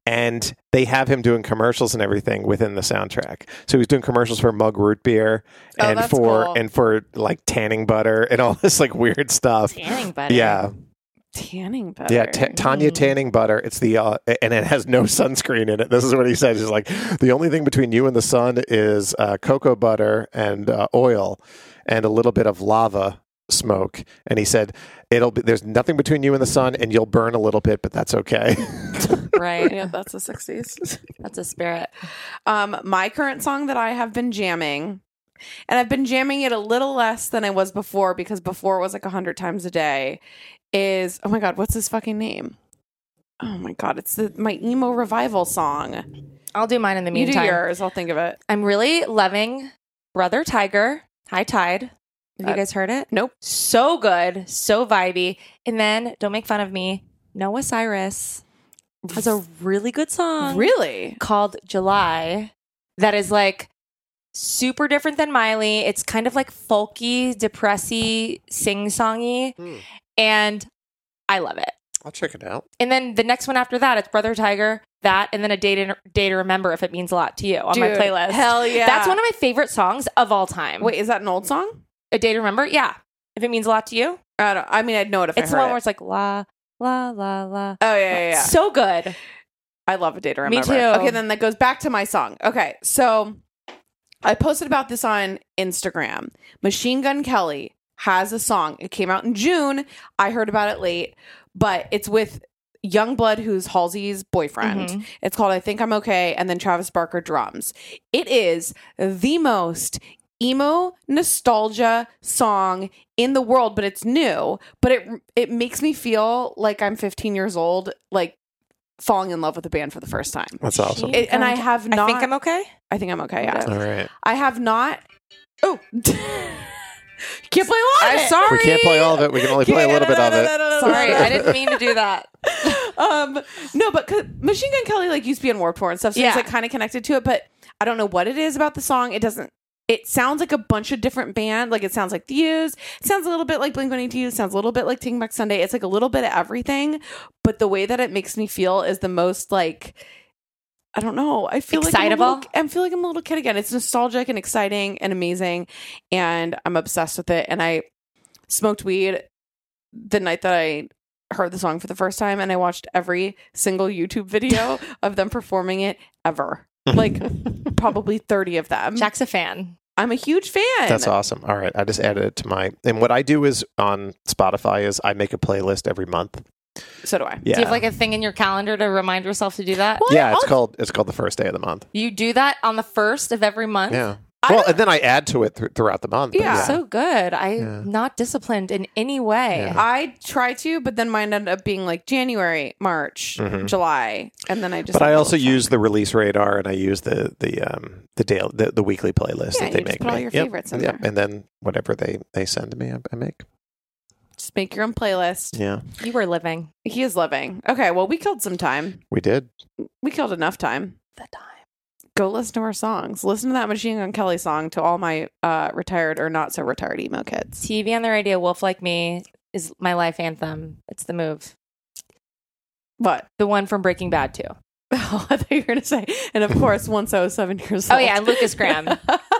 and they have him doing commercials and everything within the soundtrack. So he's doing commercials for Mug Root Beer Oh, and that's for cool. and for like tanning butter and all this like weird stuff. Tanning butter. Yeah, Tanning butter. yeah. T- Tanya tanning butter. It's the uh, and it has no sunscreen in it. This is what he said. He's like, the only thing between you and the sun is uh, cocoa butter and uh, oil and a little bit of lava smoke. And he said, it'll be there's nothing between you and the sun, and you'll burn a little bit, but that's okay. Right. Yeah, that's the sixties. That's a spirit. Um, my current song that I have been jamming, and I've been jamming it a little less than I was before because before it was like a hundred times a day, is, oh my God, what's his fucking name? Oh my God, it's the, my emo revival song. I'll do mine in the You do meantime. yours, I'll think of it. I'm really loving Brother Tiger, High Tide. Have Uh, you guys heard it? Nope. So good, so vibey. And then, don't make fun of me, Noah Cyrus has a really good song Really? called July that is like super different than Miley. It's kind of like folky, depressy, sing-songy, Hmm. and I love it. I'll check it out. And then the next one after that, it's Brother Tiger, that, and then a day to, day to remember if it means a lot to you on my Dude, playlist. hell yeah. That's one of my favorite songs of all time. Wait, is that an old song? A day to remember? Yeah. If it means a lot to you. I don't. I mean, I'd know it if It's I the heard one it. where it's like la, la, la, la. Oh yeah, yeah, yeah. So good. I love A Day to Me Remember. too. Okay, then that goes back to my song. Okay, so I posted about this on Instagram. Machine Gun Kelly has a song. It came out in June. I heard about it late, but it's with Youngblood, who's Halsey's boyfriend. Mhm. It's called I Think I'm Okay, and then Travis Barker drums. It is the most emo nostalgia song in the world, but it's new. But it it makes me feel like I'm fifteen years old, like falling in love with the band for the first time. That's awesome. It, and I have not. I think I'm okay. I think I'm okay. Yeah, All right. I have not. Oh, can't play a lot. of I'm it. sorry. We can't play all of it. We can only play a little bit of it. Sorry, I didn't mean to do that. um, no, but 'cause Machine Gun Kelly like used to be on Warped Tour and stuff, so Yeah. it's like kind of connected to it. But I don't know what it is about the song. It doesn't. It sounds like a bunch of different band. Like it sounds like The Used. It sounds a little bit like Blink one eighty-two. It sounds a little bit like Taking Back Sunday. It's like a little bit of everything. But the way that it makes me feel is the most like. I don't know. I feel Excitable? like I'm a little, I feel like I'm a little kid again. It's nostalgic and exciting and amazing, and I'm obsessed with it. And I smoked weed the night that I heard the song for the first time, and I watched every single YouTube video of them performing it ever. Like probably thirty of them. Jack's a fan. I'm a huge fan. That's awesome. All right. I just added it to my, and what I do is on Spotify is I make a playlist every month. So do I. Yeah. Do you have like a thing in your calendar to remind yourself to do that? Well, yeah. It's I'll- called, it's called the first day of the month. You do that on the first of every month? Yeah. I Well, don't- and then I add to it th- throughout the month. but Yeah. So good. I'm Yeah. not disciplined in any way. Yeah. I try to, but then mine ended up being like January, March, Mhm. July, and then I just. But have I a also little use the release radar, and I use the the um the daily the, the weekly playlist Yeah, that they you just make put all me. your Yep, favorites in yep. there. And then whatever they they send to me, I, I make. Just make your own playlist. Yeah, You were living He is living. Okay, well, we killed some time. we did. We killed enough time. the time. Go listen to our songs. Listen to that Machine Gun Kelly song to all my uh, retired or not so retired emo kids. T V on the radio, Wolf Like Me is my life anthem. It's the move. What? The one from Breaking Bad, too. Oh, I thought you were going to say, and of course, once I was seven years Oh, old. yeah, and Lucas Graham.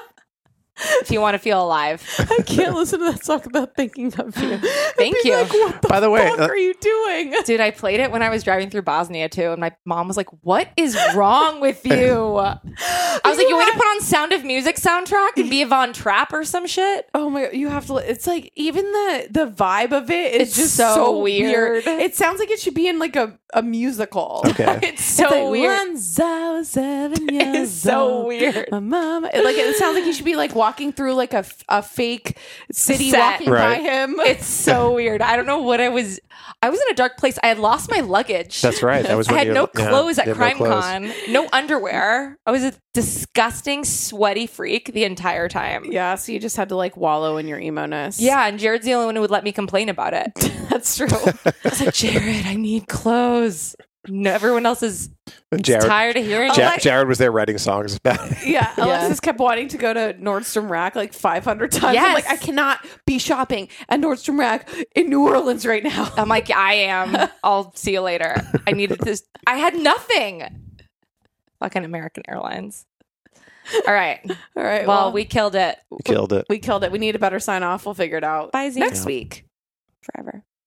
If you want to feel alive. I can't listen to that song without thinking of you. Thank I'd be you. Like, what the By the way, fuck uh, are you doing? Dude, I played it when I was driving through Bosnia too, and my mom was like, "What is wrong with you?" I was like, "You want me to put on Sound of Music soundtrack and be a Von Trapp or some shit?" Oh my god, you have to. It's like even the the vibe of it is It's just so so, weird. weird. It sounds like it should be in like a, a musical. Okay. It's so It's like, weird. Once I was seven years It's so old, weird. My mom, it, like it sounds like he should be like walking through like a, a fake city, Set. walking Right. by him. It's so weird. I don't know what I was. I was in a dark place. I had lost my luggage. That's right. That was I when had you no yeah, clothes at you had no clothes. CrimeCon. No underwear. I was a disgusting, sweaty freak the entire time. yeah, so you just had to like wallow in your emo-ness. Yeah, and Jared's the only one who would let me complain about it. that's true. I was like, Jared, I need clothes. No, everyone else is And Jared, Tired of hearing Ja- it. Jared was there writing songs about it. Yeah, Yeah. Alexis kept wanting to go to Nordstrom Rack like five hundred times. I'm Yes. like, I cannot be shopping at Nordstrom Rack in New Orleans right now. I'm like, I am. I'll see you later. I needed this. I had nothing. Fucking American Airlines. All right. All right. Well, we killed it. Killed it. we killed it. We need a better sign off. We'll figure it out Bye, Z. next Yeah. week. Forever.